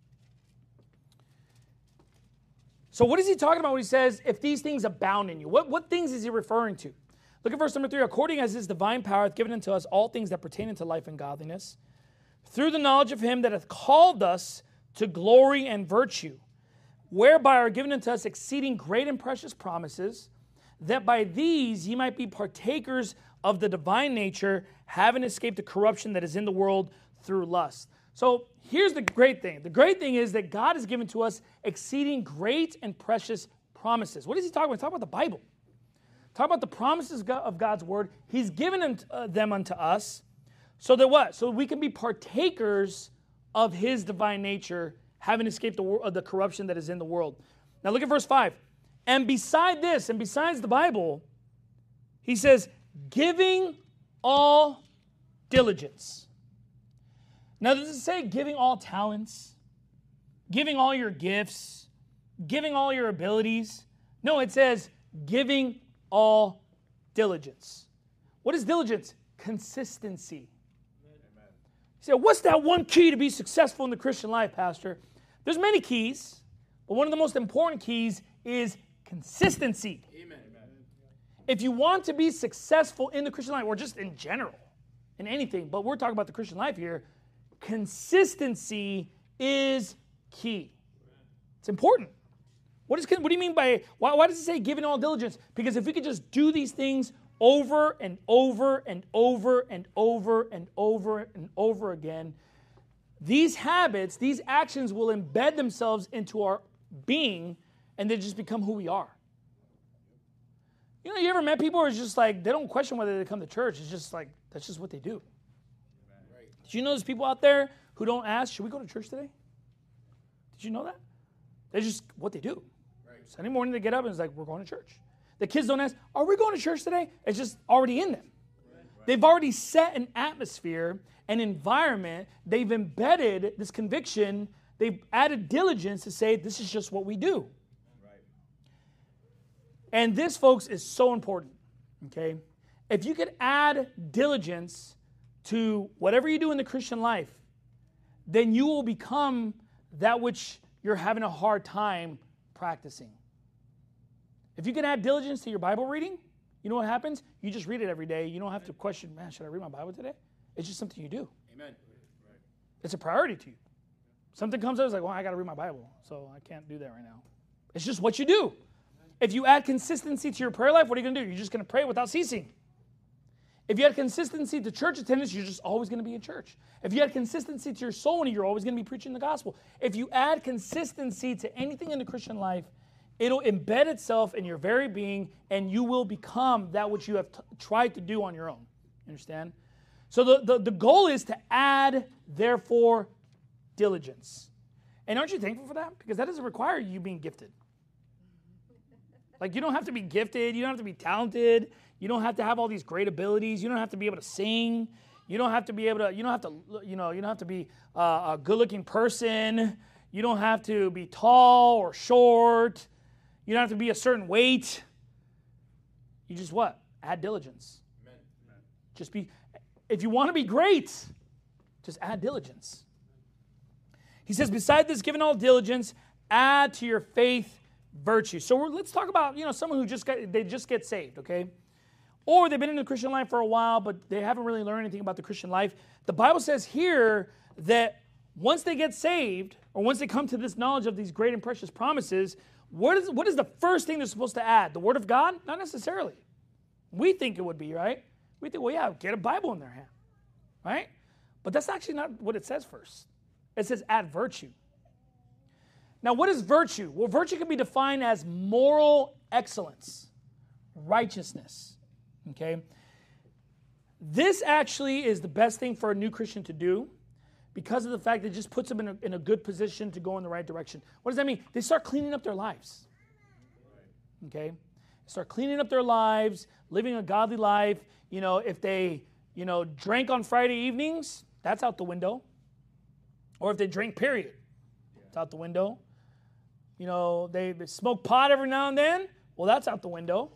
So what is he talking about when he says, if these things abound in you? What, what things is he referring to? Look at verse number three. According as his divine power hath given unto us all things that pertain unto life and godliness, through the knowledge of him that hath called us to glory and virtue, whereby are given unto us exceeding great and precious promises, that by these ye might be partakers of the divine nature, having escaped the corruption that is in the world through lust. So here's the great thing. The great thing is that God has given to us exceeding great and precious promises. What is he talking about? He's talking about the Bible. Talk about the promises of God's word. He's given them unto us so that what? So we can be partakers of his divine nature, having escaped the, the corruption that is in the world. Now look at verse five. And beside this, and besides the Bible, he says, giving all diligence. Now does it say giving all talents? Giving all your gifts? Giving all your abilities? No, it says giving all diligence. What is diligence? Consistency. Amen. You say, what's that one key to be successful in the Christian life, Pastor? There's many keys, but one of the most important keys is consistency. Amen. If you want to be successful in the Christian life, or just in general, in anything, but we're talking about the Christian life here, consistency is key. It's important. What, is, what do you mean by, why, why does it say giving all diligence? Because if we could just do these things over and over and over and over and over and over again, these habits, these actions will embed themselves into our being and they just become who we are. You know, you ever met people who are just like, they don't question whether they come to church. It's just like, that's just what they do. Right. Did you know there's people out there who don't ask, should we go to church today? Did you know that? That's just what they do. Right. Sunday morning they get up and it's like, we're going to church. The kids don't ask, are we going to church today? It's just already in them. Right. They've already set an atmosphere, an environment. They've embedded this conviction. They've added diligence to say, this is just what we do. Right. And this, folks, is so important, okay? If you could add diligence to whatever you do in the Christian life, then you will become that which you're having a hard time practicing. If you can add diligence to your Bible reading, you know what happens? You just read it every day. You don't have to question, man, should I read my Bible today? It's just something you do. Amen. It's a priority to you. Something comes up, it's like, well, I got to read my Bible, so I can't do that right now. It's just what you do. If you add consistency to your prayer life, what are you going to do? You're just going to pray without ceasing. If you add consistency to church attendance, you're just always going to be in church. If you add consistency to your soul winning, you're always going to be preaching the gospel. If you add consistency to anything in the Christian life, it'll embed itself in your very being, and you will become that which you have t- tried to do on your own. You understand? So the, the, the goal is to add, therefore, diligence. And aren't you thankful for that? Because that doesn't require you being gifted. Like, you don't have to be gifted. You don't have to be talented. You don't have to have all these great abilities. You don't have to be able to sing. You don't have to be able to, you don't have to, you know, you don't have to be uh, a good-looking person. You don't have to be tall or short. You don't have to be a certain weight. You just what? Add diligence. Amen. Just be, if you want to be great, just add diligence. He says, beside this, given all diligence, add to your faith virtue. So we're, let's talk about, you know, someone who just got, they just get saved, okay? Or they've been in the Christian life for a while, but they haven't really learned anything about the Christian life. The Bible says here that once they get saved, or once they come to this knowledge of these great and precious promises, what is, what is the first thing they're supposed to add? The Word of God? Not necessarily. We think it would be, right? We think, well, yeah, get a Bible in their hand, right? But that's actually not what it says first. It says add virtue. Now, what is virtue? Well, virtue can be defined as moral excellence, righteousness, okay? This actually is the best thing for a new Christian to do because of the fact that it just puts them in a, in a good position to go in the right direction. What does that mean? They start cleaning up their lives, okay? Start cleaning up their lives, living a godly life. You know, if they, you know, drank on Friday evenings, that's out the window. Or if they drink, period, it's out the window. You know, they, they smoke pot every now and then, well, that's out the window.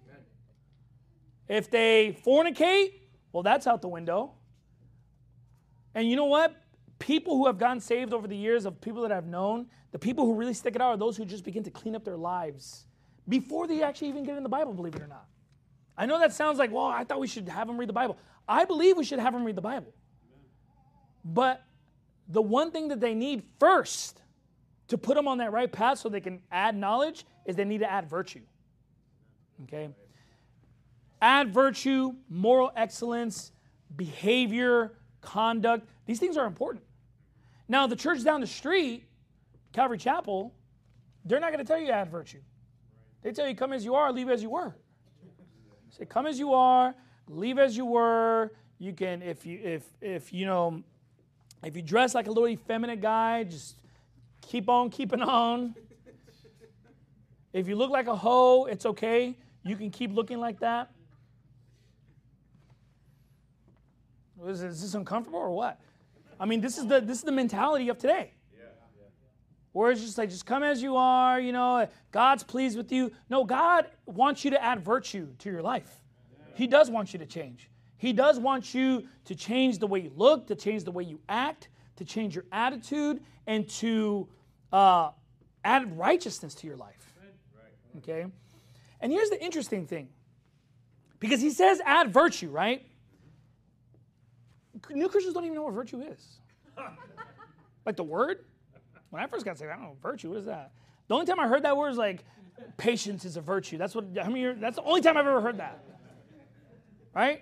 If they fornicate, well, that's out the window. And you know what? People who have gotten saved over the years, of people that I've known, the people who really stick it out are those who just begin to clean up their lives before they actually even get in the Bible, believe it or not. I know that sounds like, well, I thought we should have them read the Bible. I believe we should have them read the Bible. But the one thing that they need first to put them on that right path so they can add knowledge is they need to add virtue. Okay? Add virtue, moral excellence, behavior, conduct. These things are important. Now, the church down the street, Calvary Chapel, they're not going to tell you to add virtue. They tell you come as you are, leave as you were. Say come as you are, leave as you were. You can, if you if if you know, if you dress like a little effeminate guy, just keep on keeping on. If you look like a hoe, it's okay. You can keep looking like that. Is, is this uncomfortable or what? I mean, this is the this is the mentality of today. Yeah, yeah. Where it's just like, just come as you are, you know, God's pleased with you. No, God wants you to add virtue to your life. He does want you to change. He does want you to change the way you look, to change the way you act, to change your attitude, and to uh, add righteousness to your life. Okay? And here's the interesting thing. Because he says add virtue, right? New Christians don't even know what virtue is. Like the word? When I first got saved, I don't know what virtue is that. The only time I heard that word is like, patience is a virtue. That's what, I mean, that's the only time I've ever heard that. Right?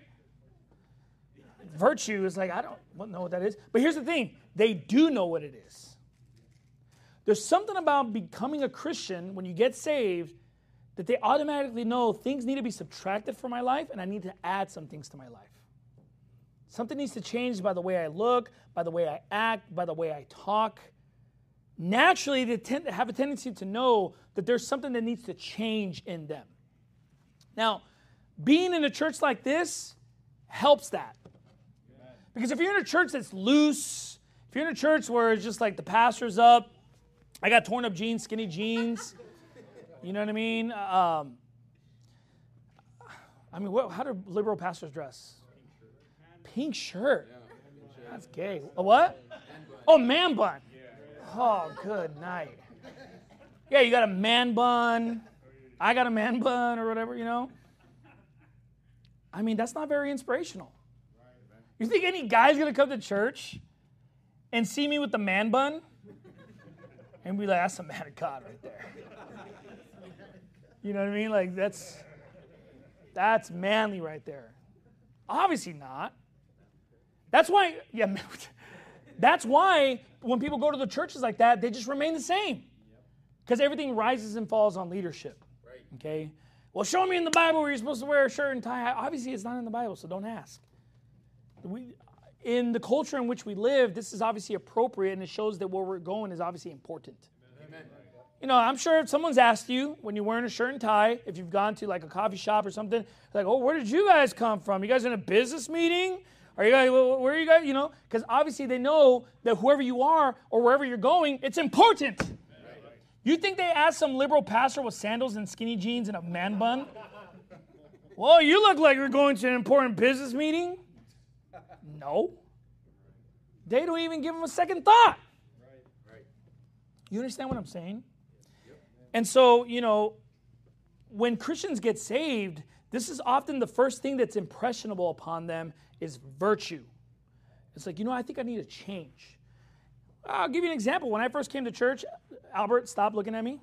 Virtue is like, I don't know what that is. But here's the thing. They do know what it is. There's something about becoming a Christian when you get saved that they automatically know things need to be subtracted from my life and I need to add some things to my life. Something needs to change by the way I look, by the way I act, by the way I talk. Naturally, they tend to have a tendency to know that there's something that needs to change in them. Now, being in a church like this helps that. Because if you're in a church that's loose, if you're in a church where it's just like the pastor's up, I got torn up jeans, skinny jeans, you know what I mean? Um, I mean, what, how do liberal pastors dress? Pink shirt. That's gay. A what? Oh, man bun. Oh, good night. Yeah, you got a man bun. I got a man bun or whatever, you know. I mean, that's not very inspirational. You think any guy's going to come to church and see me with the man bun and be like, that's a man of God right there. You know what I mean? Like, that's, that's manly right there. Obviously not. That's why, yeah, that's why when people go to the churches like that, they just remain the same. Because everything rises and falls on leadership. Okay? Well, show me in the Bible where you're supposed to wear a shirt and tie. Obviously, it's not in the Bible, so don't ask. We, in the culture in which we live, this is obviously appropriate, and it shows that where we're going is obviously important. Amen. You know, I'm sure if someone's asked you when you're wearing a shirt and tie, if you've gone to like a coffee shop or something, like, oh, where did you guys come from? You guys in a business meeting? Are you guys, where are you guys, you know? Because obviously they know that whoever you are or wherever you're going, it's important. You think they asked some liberal pastor with sandals and skinny jeans and a man bun? Well, you look like you're going to an important business meeting. No. They don't even give them a second thought. You understand what I'm saying? And so, you know, when Christians get saved, this is often the first thing that's impressionable upon them is virtue. It's like, you know, I think I need a change. I'll give you an example. When I first came to church, Albert, stop looking at me.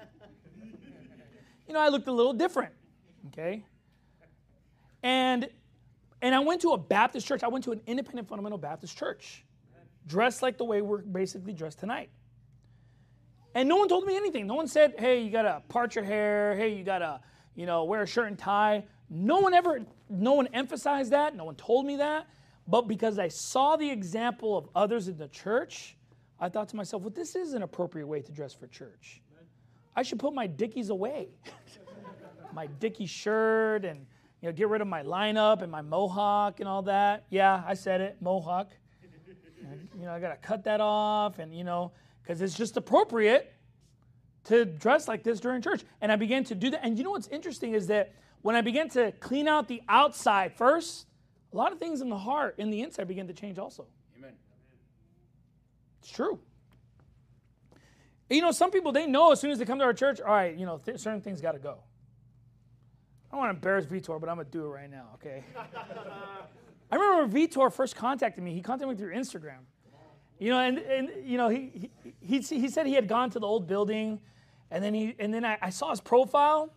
You know, I looked a little different, okay? And and I went to a Baptist church. I went to an independent fundamental Baptist church, dressed like the way we're basically dressed tonight. And no one told me anything. No one said, hey, you got to part your hair. Hey, you got to, you know, wear a shirt and tie. No one ever, no one emphasized that. No one told me that. But because I saw the example of others in the church, I thought to myself, well, this is an appropriate way to dress for church. I should put my Dickies away. My Dickie shirt and, you know, get rid of my lineup and my mohawk and all that. Yeah, I said it, mohawk. You know, I got to cut that off and, you know, because it's just appropriate to dress like this during church. And I began to do that. And you know what's interesting is that when I began to clean out the outside first, a lot of things in the heart, in the inside, began to change also. Amen. It's true. You know, some people, they know as soon as they come to our church, all right, you know, th- certain things got to go. I don't want to embarrass Vitor, but I'm going to do it right now, okay? I remember when Vitor first contacted me. He contacted me through Instagram. You know, and, and you know, he, he he he said he had gone to the old building, and then he and then I, I saw his profile.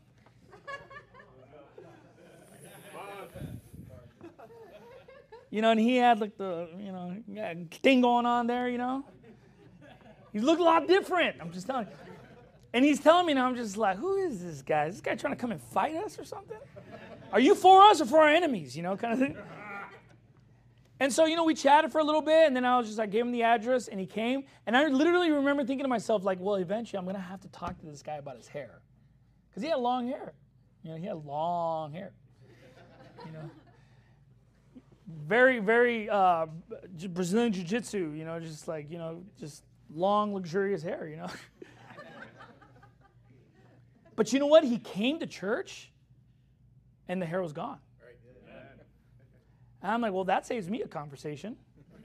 You know, and he had like the, you know, thing going on there, you know. He looked a lot different. I'm just telling you. And he's telling me now, I'm just like, who is this guy? Is this guy trying to come and fight us or something? Are you for us or for our enemies? You know, kind of thing. And so, you know, we chatted for a little bit, and then I was just, I gave him the address, and he came. And I literally remember thinking to myself, like, well, eventually I'm going to have to talk to this guy about his hair. Because he had long hair. You know, he had long hair. You know. Very, very uh, Brazilian jiu-jitsu, you know, just like, you know, just long, luxurious hair, you know. But you know what? He came to church, and the hair was gone. And I'm like, well, that saves me a conversation.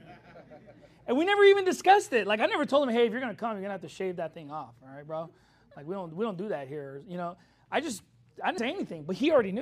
And we never even discussed it. Like, I never told him, hey, if you're going to come, you're going to have to shave that thing off, all right, bro? Like, we don't we don't do that here. You know, I just, I didn't say anything, but he already knew.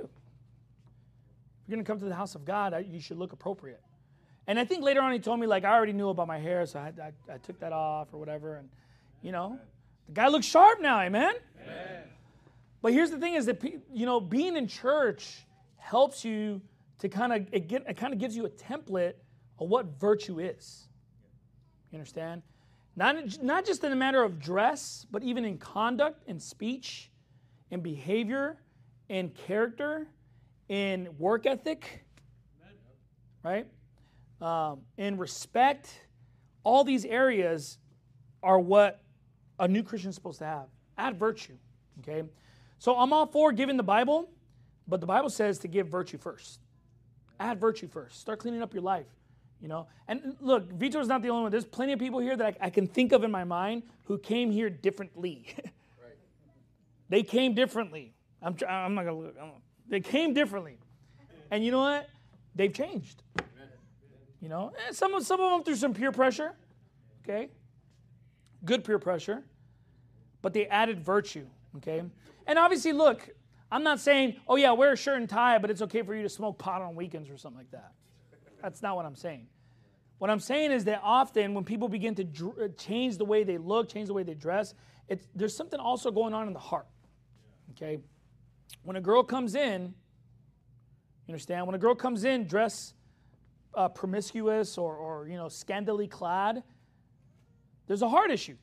If you're going to come to the house of God, I, you should look appropriate. And I think later on he told me, like, I already knew about my hair, so I, I, I took that off or whatever. And, you know, the guy looks sharp now, amen? Amen. But here's the thing is that, you know, being in church helps you to kind of, it, get, it kind of gives you a template of what virtue is. You understand? Not, not just in a matter of dress, but even in conduct, in speech, in behavior, in character, in work ethic, right? Um, in respect. All these areas are what a new Christian is supposed to have. Add virtue, okay? So I'm all for giving the Bible, but the Bible says to give virtue first. Add virtue first. Start cleaning up your life, you know. And look, Vitor's not the only one. There's plenty of people here that I, I can think of in my mind who came here differently. Right. They came differently. I'm, I'm not going to look. I'm, they came differently. And you know what? They've changed. You know, and some, some of them through some peer pressure, okay? Good peer pressure. But they added virtue, okay? And obviously, look, I'm not saying, oh, yeah, wear a shirt and tie, but it's okay for you to smoke pot on weekends or something like that. That's not what I'm saying. What I'm saying is that often when people begin to dr- change the way they look, change the way they dress, it's, there's something also going on in the heart, okay? When a girl comes in, you understand? When a girl comes in dressed uh, promiscuous or, or, you know, scantily clad, there's a heart issue.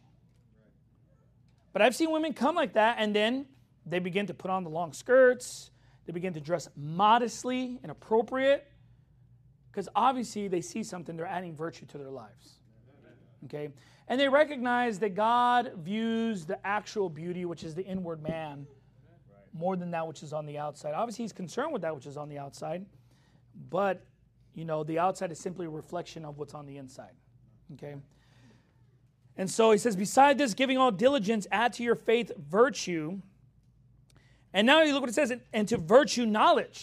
But I've seen women come like that, and then they begin to put on the long skirts. They begin to dress modestly and appropriate because obviously they see something. They're adding virtue to their lives. Okay? And they recognize that God views the actual beauty, which is the inward man, more than that which is on the outside. Obviously, he's concerned with that which is on the outside, but, you know, the outside is simply a reflection of what's on the inside. Okay? And so he says, beside this, giving all diligence, add to your faith virtue. And now you look what it says, and to virtue knowledge.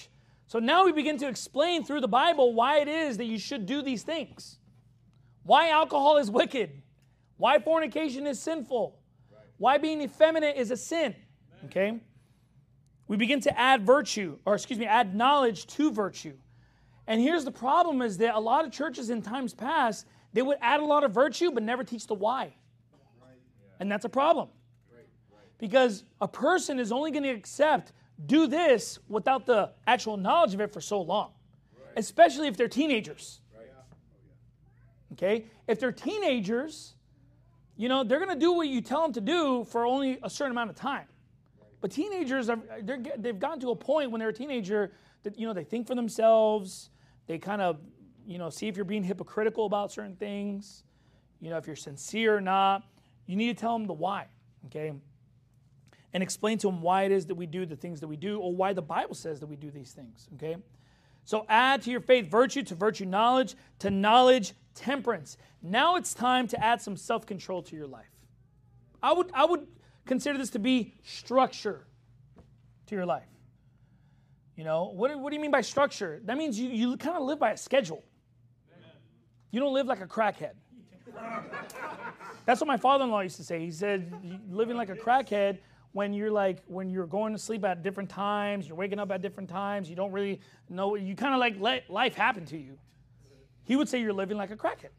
So now we begin to explain through the Bible why it is that you should do these things. Why alcohol is wicked. Why fornication is sinful. Why being effeminate is a sin. Okay? We begin to add virtue, or excuse me, add knowledge to virtue. And here's the problem is that a lot of churches in times past, they would add a lot of virtue but never teach the why. And that's a problem. Because a person is only going to accept do this without the actual knowledge of it for so long. Especially if they're teenagers. Okay? If they're teenagers, you know, they're going to do what you tell them to do for only a certain amount of time. But teenagers, are, they're, they've gotten to a point when they're a teenager that, you know, they think for themselves. They kind of, you know, see if you're being hypocritical about certain things. You know, if you're sincere or not. You need to tell them the why, okay? And explain to them why it is that we do the things that we do or why the Bible says that we do these things, okay? So add to your faith virtue, to virtue knowledge, to knowledge temperance. Now it's time to add some self-control to your life. I would, I would consider this to be structure to your life. You know, what, what do you mean by structure? That means you, you kind of live by a schedule. You don't live like a crackhead. That's what my father-in-law used to say. He said, living like a crackhead when you're like, when you're going to sleep at different times, you're waking up at different times, you don't really know, you kind of like let life happen to you. He would say you're living like a crackhead.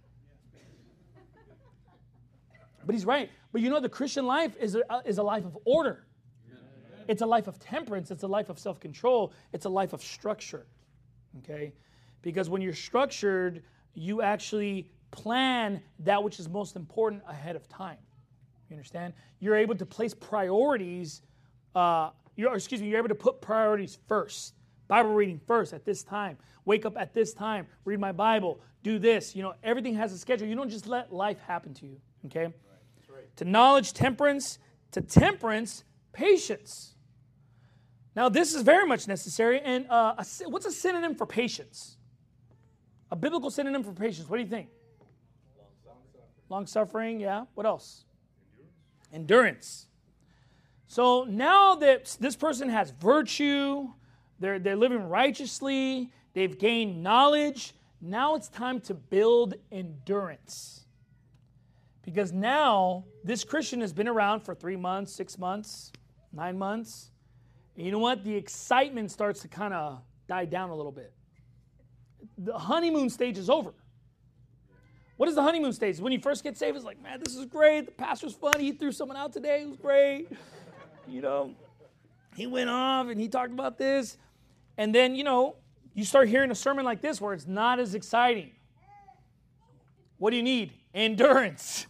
But he's right. But you know, the Christian life is a, is a life of order. It's a life of temperance. It's a life of self-control. It's a life of structure. Okay? Because when you're structured, you actually plan that which is most important ahead of time. You understand? You're able to place priorities, uh, you're, excuse me, you're able to put priorities first. Bible reading first at this time. Wake up at this time. Read my Bible. Do this. You know, everything has a schedule. You don't just let life happen to you. Okay? Right. That's right. To knowledge, temperance. To temperance, patience. Now, this is very much necessary. And uh, a, what's a synonym for patience? A biblical synonym for patience. What do you think? Long suffering, yeah. What else? Endurance. Endurance. So now that this person has virtue, they're, they're living righteously, they've gained knowledge, now it's time to build endurance. Because now this Christian has been around for three months, six months, nine months. And you know what? The excitement starts to kind of die down a little bit. The honeymoon stage is over. What is the honeymoon stage? When you first get saved, it's like, man, this is great. The pastor's funny. He threw someone out today. It was great. You know, he went off and he talked about this. And then, you know, you start hearing a sermon like this where it's not as exciting. What do you need? Endurance.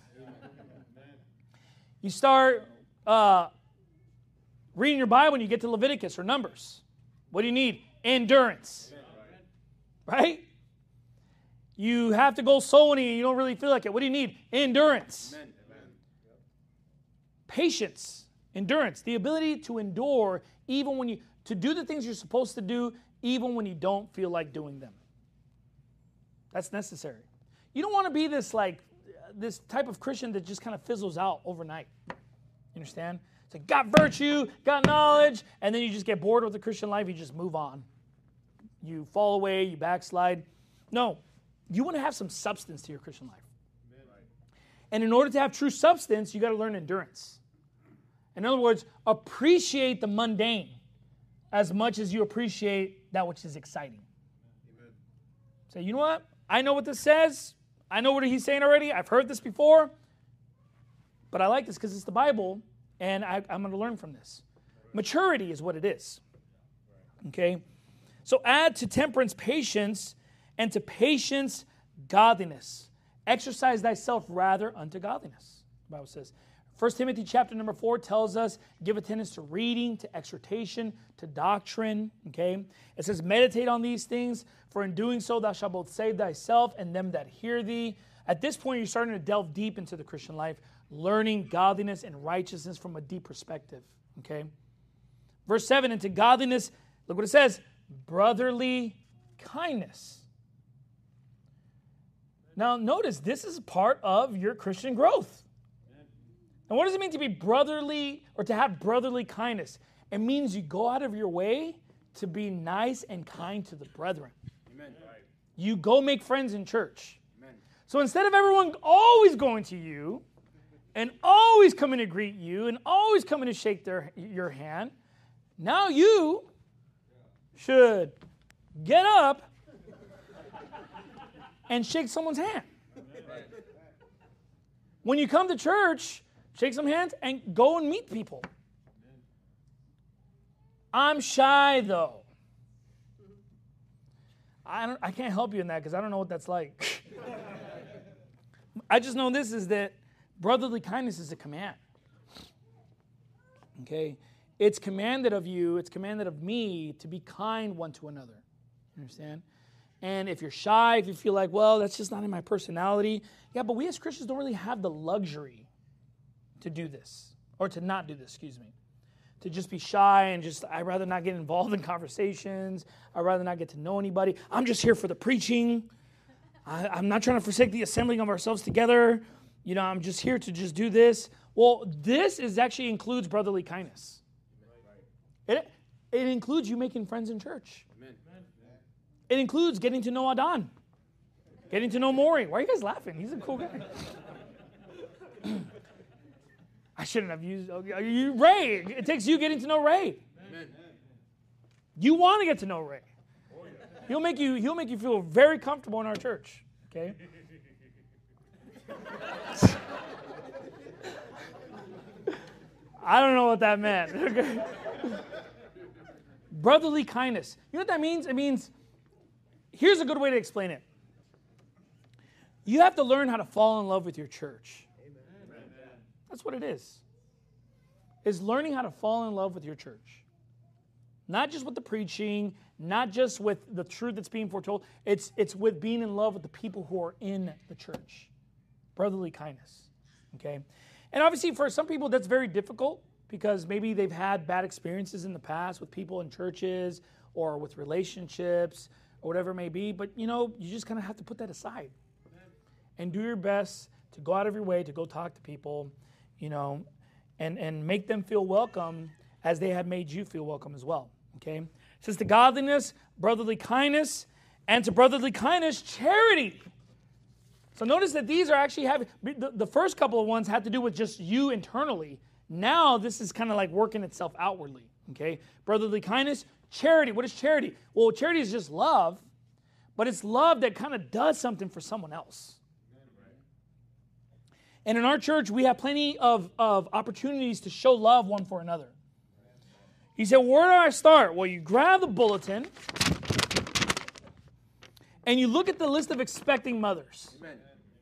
You start uh, reading your Bible and you get to Leviticus or Numbers. What do you need? Endurance. Right? You have to go soul winning and you don't really feel like it. What do you need? Endurance. Amen. Patience. Endurance. The ability to endure even when you, to do the things you're supposed to do even when you don't feel like doing them. That's necessary. You don't want to be this like, this type of Christian that just kind of fizzles out overnight. You understand? It's like, got virtue, got knowledge, and then you just get bored with the Christian life, you just move on. You fall away, you backslide. No. You want to have some substance to your Christian life. And in order to have true substance, you got to learn endurance. In other words, appreciate the mundane as much as you appreciate that which is exciting. Amen. Say, you know what? I know what this says. I know what he's saying already. I've heard this before. But I like this because it's the Bible, and I, I'm going to learn from this. Maturity is what it is. Okay? So add to temperance patience, and to patience, godliness. Exercise thyself rather unto godliness, the Bible says. First Timothy chapter number four tells us, give attendance to reading, to exhortation, to doctrine. Okay? It says, meditate on these things, for in doing so thou shalt both save thyself and them that hear thee. At this point, you're starting to delve deep into the Christian life, learning godliness and righteousness from a deep perspective. Okay? Verse seven, and to godliness, look what it says, brotherly kindness. Now, notice, this is part of your Christian growth. And what does it mean to be brotherly or to have brotherly kindness? It means you go out of your way to be nice and kind to the brethren. Amen. You go make friends in church. Amen. So instead of everyone always going to you and always coming to greet you and always coming to shake their your hand, now you should get up and shake someone's hand. When you come to church, shake some hands and go and meet people. I'm shy, though. I don't, I can't help you in that because I don't know what that's like. I just know this is that brotherly kindness is a command. Okay? It's commanded of you, it's commanded of me to be kind one to another. You understand? And if you're shy, if you feel like, well, that's just not in my personality. Yeah, but we as Christians don't really have the luxury to do this. Or to not do this, excuse me. To just be shy and just, I'd rather not get involved in conversations. I'd rather not get to know anybody. I'm just here for the preaching. I, I'm not trying to forsake the assembling of ourselves together. You know, I'm just here to just do this. Well, this is actually includes brotherly kindness. It, it includes you making friends in church. Amen. It includes getting to know Adon. Getting to know Maury. Why are you guys laughing? He's a cool guy. I shouldn't have used you, Ray. It takes you getting to know Ray. Amen. You want to get to know Ray. He'll make you. He'll make you feel very comfortable in our church. Okay. I don't know what that meant. Okay. Brotherly kindness. You know what that means? It means. Here's a good way to explain it. You have to learn how to fall in love with your church. Amen. That's what it is. Is learning how to fall in love with your church. Not just with the preaching, not just with the truth that's being foretold. It's, it's with being in love with the people who are in the church. Brotherly kindness. Okay? And obviously for some people that's very difficult because maybe they've had bad experiences in the past with people in churches or with relationships or whatever it may be. But, you know, you just kind of have to put that aside. And do your best to go out of your way to go talk to people, you know, and, and make them feel welcome as they have made you feel welcome as well, okay? It says to godliness, brotherly kindness, and to brotherly kindness, charity. So notice that these are actually having, the, the first couple of ones had to do with just you internally. Now this is kind of like working itself outwardly, okay? Brotherly kindness, charity. What is charity? Well, charity is just love, but it's love that kind of does something for someone else. And in our church, we have plenty of, of opportunities to show love one for another. He said, where do I start? Well, you grab the bulletin, and you look at the list of expecting mothers. Amen.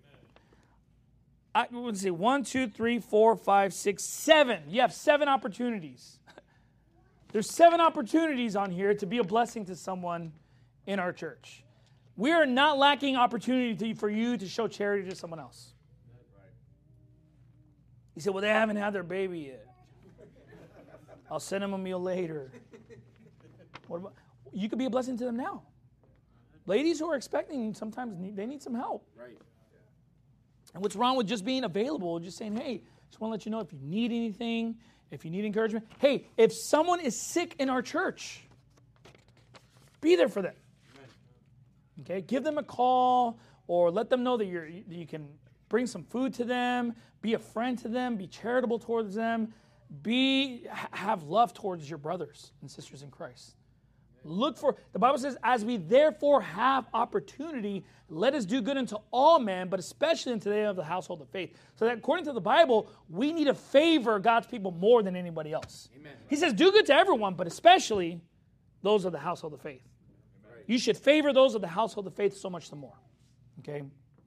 I would say one, two, three, four, five, six, seven. You have seven opportunities. There's seven opportunities on here to be a blessing to someone in our church. We are not lacking opportunity to, for you to show charity to someone else. He said, well, they haven't had their baby yet. I'll send them a meal later. What about, you could be a blessing to them now. Ladies who are expecting sometimes need, they need some help. Right. And what's wrong with just being available, just saying, hey, just want to let you know if you need anything, if you need encouragement. Hey, if someone is sick in our church, be there for them. Amen. Okay, give them a call or let them know that you're you can bring some food to them, be a friend to them, be charitable towards them, be have love towards your brothers and sisters in Christ. Look for, the Bible says, as we therefore have opportunity, let us do good unto all men, but especially unto them of the household of faith. So that according to the Bible, we need to favor God's people more than anybody else. Amen. He says, do good to everyone, but especially those of the household of faith. Amen. You should favor those of the household of faith so much the more. Okay?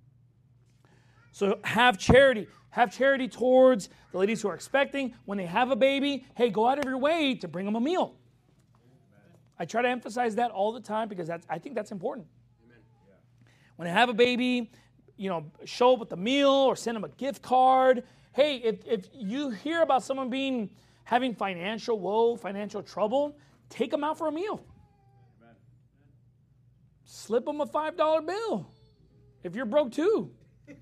So have charity. Have charity towards the ladies who are expecting. When they have a baby, hey, go out of your way to bring them a meal. I try to emphasize that all the time because that's, I think that's important. Amen. When they have a baby, you know, show up with a meal or send them a gift card. Hey, if, if you hear about someone being having financial woe, financial trouble, take them out for a meal. Amen. Slip them a five dollar bill if you're broke too.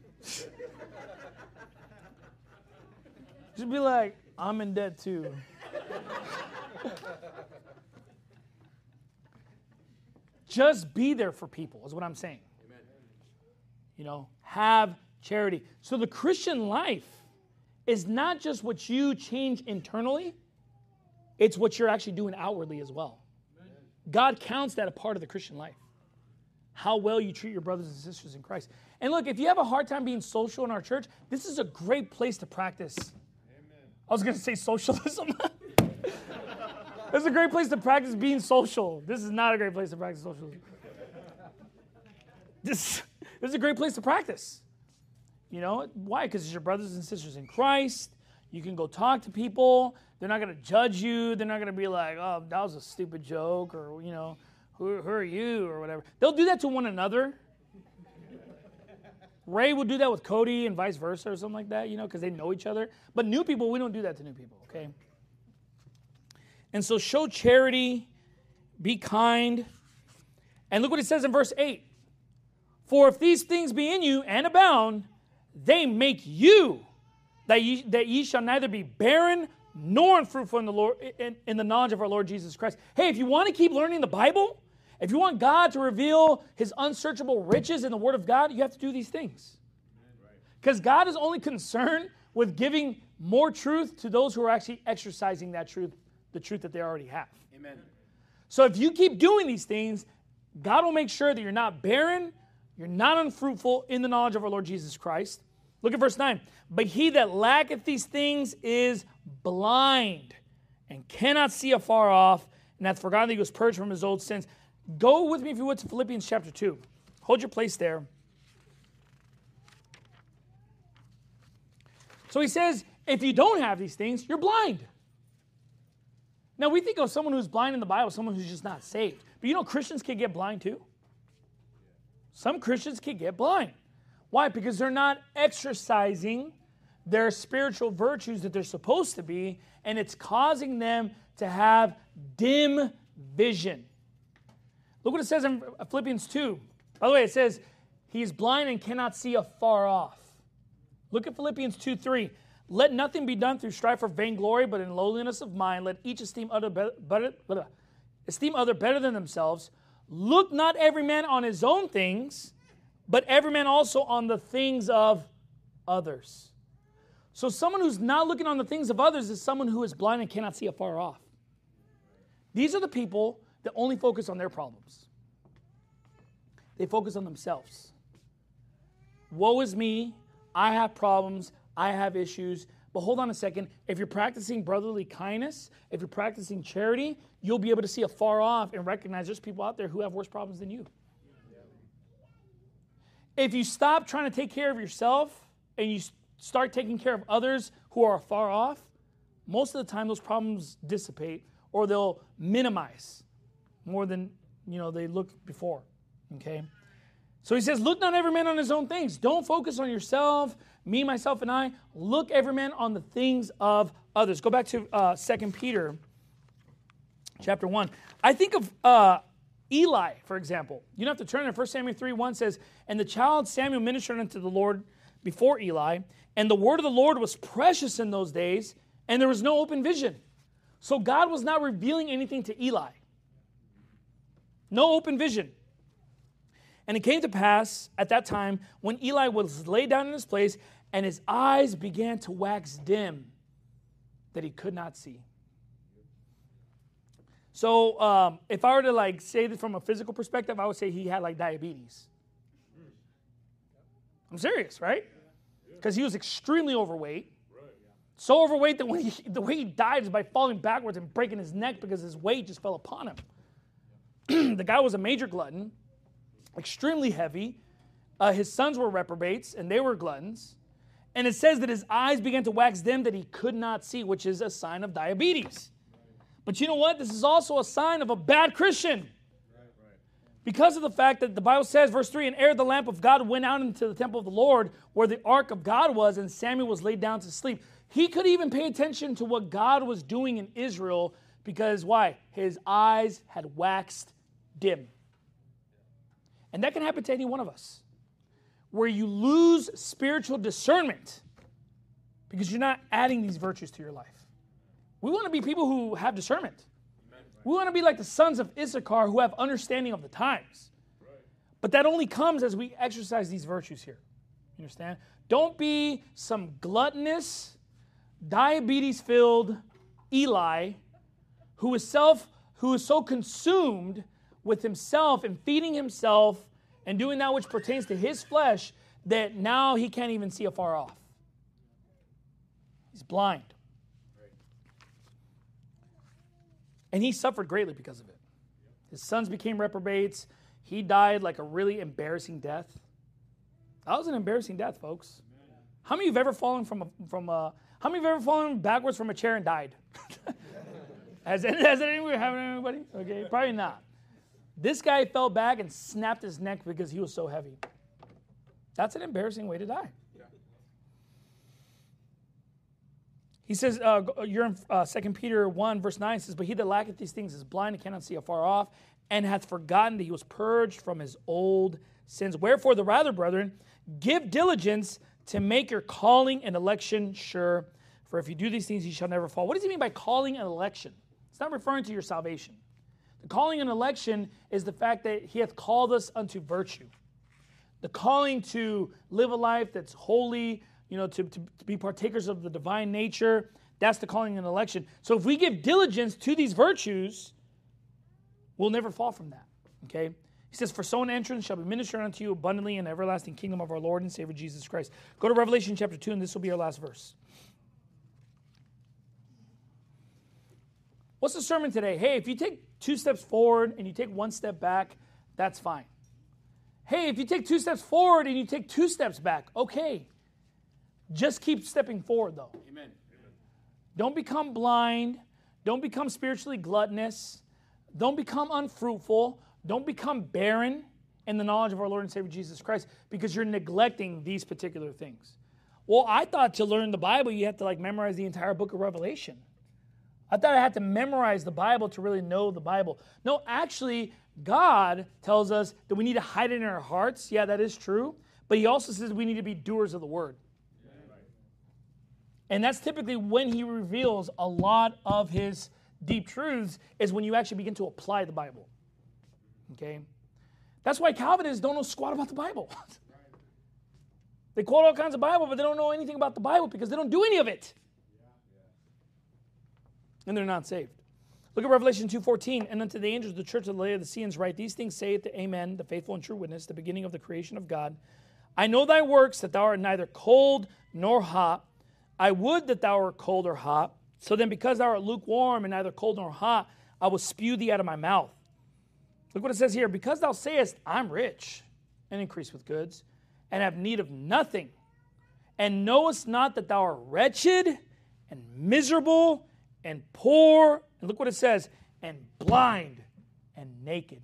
Just be like, I'm in debt too. just be there for people, is what I'm saying. Amen. You know, have charity. So the Christian life is not just what you change internally, it's what you're actually doing outwardly as well. Amen. God counts that a part of the Christian life. How well you treat your brothers and sisters in Christ. And look, if you have a hard time being social in our church, this is a great place to practice. Amen. I was going to say socialism. This is a great place to practice being social. This is not a great place to practice socialism. This, this is a great place to practice. You know, why? Because it's your brothers and sisters in Christ. You can go talk to people. They're not going to judge you. They're not going to be like, oh, that was a stupid joke, or, you know, who, who are you, or whatever. They'll do that to one another. Ray will do that with Cody and vice versa or something like that, you know, because they know each other. But new people, we don't do that to new people, okay? And so show charity, be kind. And look what it says in verse eight. For if these things be in you and abound, they make you that ye, that ye shall neither be barren nor unfruitful in the Lord in, in the knowledge of our Lord Jesus Christ. Hey, if you want to keep learning the Bible, if you want God to reveal his unsearchable riches in the Word of God, you have to do these things. Because God is only concerned with giving more truth to those who are actually exercising that truth, the truth that they already have. Amen. So if you keep doing these things, God will make sure that you're not barren, you're not unfruitful in the knowledge of our Lord Jesus Christ. Look at verse nine. But he that lacketh these things is blind and cannot see afar off, and hath forgotten that he was purged from his old sins. Go with me, if you would, to Philippians chapter two. Hold your place there. So he says, if you don't have these things, you're blind. Now, we think of someone who's blind in the Bible, someone who's just not saved. But you know, Christians can get blind too. Some Christians can get blind. Why? Because they're not exercising their spiritual virtues that they're supposed to be, and it's causing them to have dim vision. Look what it says in Philippians two. By the way, it says, he is blind and cannot see afar off. Look at Philippians two three. Let nothing be done through strife or vainglory, but in lowliness of mind, let each esteem other better, better, better, esteem other better than themselves. Look not every man on his own things, but every man also on the things of others. So someone who's not looking on the things of others is someone who is blind and cannot see afar off. These are the people that only focus on their problems. They focus on themselves. Woe is me. I have problems. I have issues. But hold on a second. If you're practicing brotherly kindness, if you're practicing charity, you'll be able to see afar off and recognize there's people out there who have worse problems than you. If you stop trying to take care of yourself and you start taking care of others who are far off, most of the time those problems dissipate or they'll minimize more than, you know, they looked before. Okay? So he says, look not every man on his own things. Don't focus on yourself, me, myself, and I. Look every man on the things of others. Go back to uh, Second Peter chapter one. I think of uh, Eli, for example. You don't have to turn there. First Samuel three one says, and the child Samuel ministered unto the Lord before Eli, and the word of the Lord was precious in those days, and there was no open vision. So God was not revealing anything to Eli. No open vision. And it came to pass at that time when Eli was laid down in his place and his eyes began to wax dim that he could not see. So um, if I were to like say this from a physical perspective, I would say he had like diabetes. I'm serious, right? Because he was extremely overweight. So overweight that when he, the way he died is by falling backwards and breaking his neck because his weight just fell upon him. The guy was a major glutton. Extremely heavy. Uh, his sons were reprobates, and they were gluttons. And it says that his eyes began to wax dim that he could not see, which is a sign of diabetes. But you know what? This is also a sign of a bad Christian. Because of the fact that the Bible says, verse three, and ere the lamp of God went out into the temple of the Lord, where the ark of God was, and Samuel was laid down to sleep. He could even pay attention to what God was doing in Israel, because why? His eyes had waxed dim. And that can happen to any one of us, where you lose spiritual discernment because you're not adding these virtues to your life. We want to be people who have discernment. Amen. We want to be like the sons of Issachar who have understanding of the times. But that only comes as we exercise these virtues here. You understand? Don't be some gluttonous, diabetes-filled Eli who is self, who is so consumed with himself and feeding himself and doing that which pertains to his flesh that now he can't even see afar off. He's blind. And he suffered greatly because of it. His sons became reprobates. He died like a really embarrassing death. That was an embarrassing death, folks. How many of you have ever fallen from a, from a, how many of you have ever fallen backwards from a chair and died? has, has that anybody happened to anybody? Okay, probably not. This guy fell back and snapped his neck because he was so heavy. That's an embarrassing way to die. He says, uh, you're in uh, Second Peter one, verse nine, says, but he that lacketh these things is blind and cannot see afar off, and hath forgotten that he was purged from his old sins. Wherefore, the rather, brethren, give diligence to make your calling and election sure. For if you do these things, you shall never fall. What does he mean by calling and election? It's not referring to your salvation. The calling and election is the fact that he hath called us unto virtue. The calling to live a life that's holy, you know, to, to, to be partakers of the divine nature, that's the calling and election. So if we give diligence to these virtues, we'll never fall from that, okay? He says, for so an entrance shall be ministered unto you abundantly in the everlasting kingdom of our Lord and Savior Jesus Christ. Go to Revelation chapter two, and this will be our last verse. What's the sermon today? Hey, if you take two steps forward and you take one step back, that's fine. Hey, if you take two steps forward and you take two steps back, okay. Just keep stepping forward, though. Amen. Don't become blind. Don't become spiritually gluttonous. Don't become unfruitful. Don't become barren in the knowledge of our Lord and Savior Jesus Christ because you're neglecting these particular things. Well, I thought to learn the Bible, you have to like memorize the entire book of Revelation. I thought I had to memorize the Bible to really know the Bible. No, actually, God tells us that we need to hide it in our hearts. Yeah, that is true. But he also says we need to be doers of the word. And that's typically when he reveals a lot of his deep truths is when you actually begin to apply the Bible. Okay? That's why Calvinists don't know squat about the Bible. They quote all kinds of Bible, but they don't know anything about the Bible because they don't do any of it. And they're not saved. Look at Revelation two fourteen. And unto the angels of the church of the Laodiceans write, these things saith the Amen, the faithful and true witness, the beginning of the creation of God. I know thy works, that thou art neither cold nor hot. I would that thou wert cold or hot. So then because thou art lukewarm and neither cold nor hot, I will spew thee out of my mouth. Look what it says here. Because thou sayest, I'm rich and increase with goods, and have need of nothing, and knowest not that thou art wretched and miserable and poor, and look what it says, and blind and naked.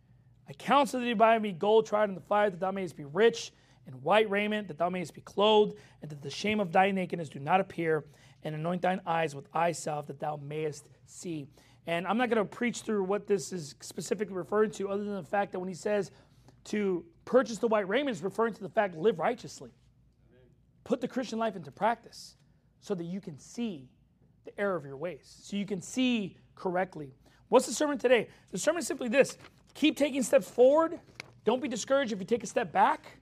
I counsel thee to buy me gold tried in the fire, that thou mayest be rich, and white raiment, that thou mayest be clothed, and that the shame of thy nakedness do not appear, and anoint thine eyes with eye salve, that thou mayest see. And I'm not going to preach through what this is specifically referring to, other than the fact that when he says to purchase the white raiment, it's referring to the fact live righteously. Amen. Put the Christian life into practice so that you can see the error of your ways, so you can see correctly. What's the sermon today? The sermon is simply this. Keep taking steps forward. Don't be discouraged if you take a step back.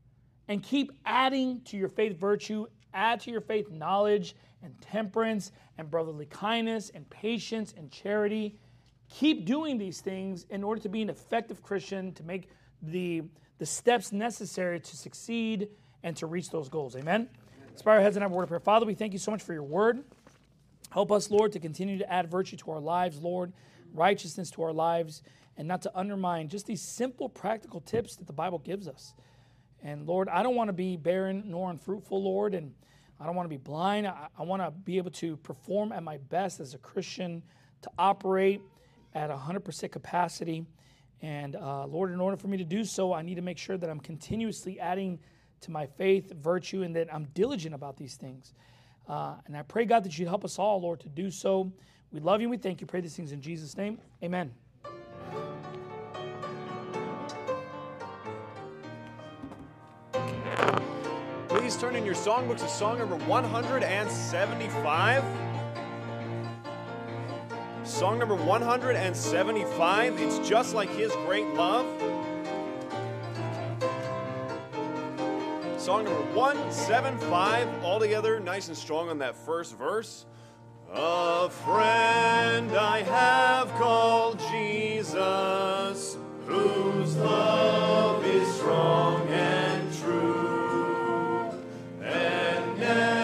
And keep adding to your faith virtue, add to your faith knowledge and temperance and brotherly kindness and patience and charity. Keep doing these things in order to be an effective Christian, to make the, the steps necessary to succeed and to reach those goals. Amen? Let's bow our heads and have a word of prayer. Father, we thank you so much for your word. Help us, Lord, to continue to add virtue to our lives, Lord, righteousness to our lives, and not to undermine just these simple, practical tips that the Bible gives us. And Lord, I don't want to be barren nor unfruitful, Lord, and I don't want to be blind. I, I want to be able to perform at my best as a Christian, to operate at one hundred percent capacity. And uh, Lord, in order for me to do so, I need to make sure that I'm continuously adding to my faith, virtue, and that I'm diligent about these things. Uh, and I pray, God, that you'd help us all, Lord, to do so. We love you and we thank you. Pray these things in Jesus' name. Amen. Please turn in your songbooks to song number one hundred seventy-five. Song number one hundred seventy-five, It's Just Like His Great Love. Song number one seventy-five, all together, nice and strong on that first verse. A friend I have called Jesus, whose love is strong and true, and never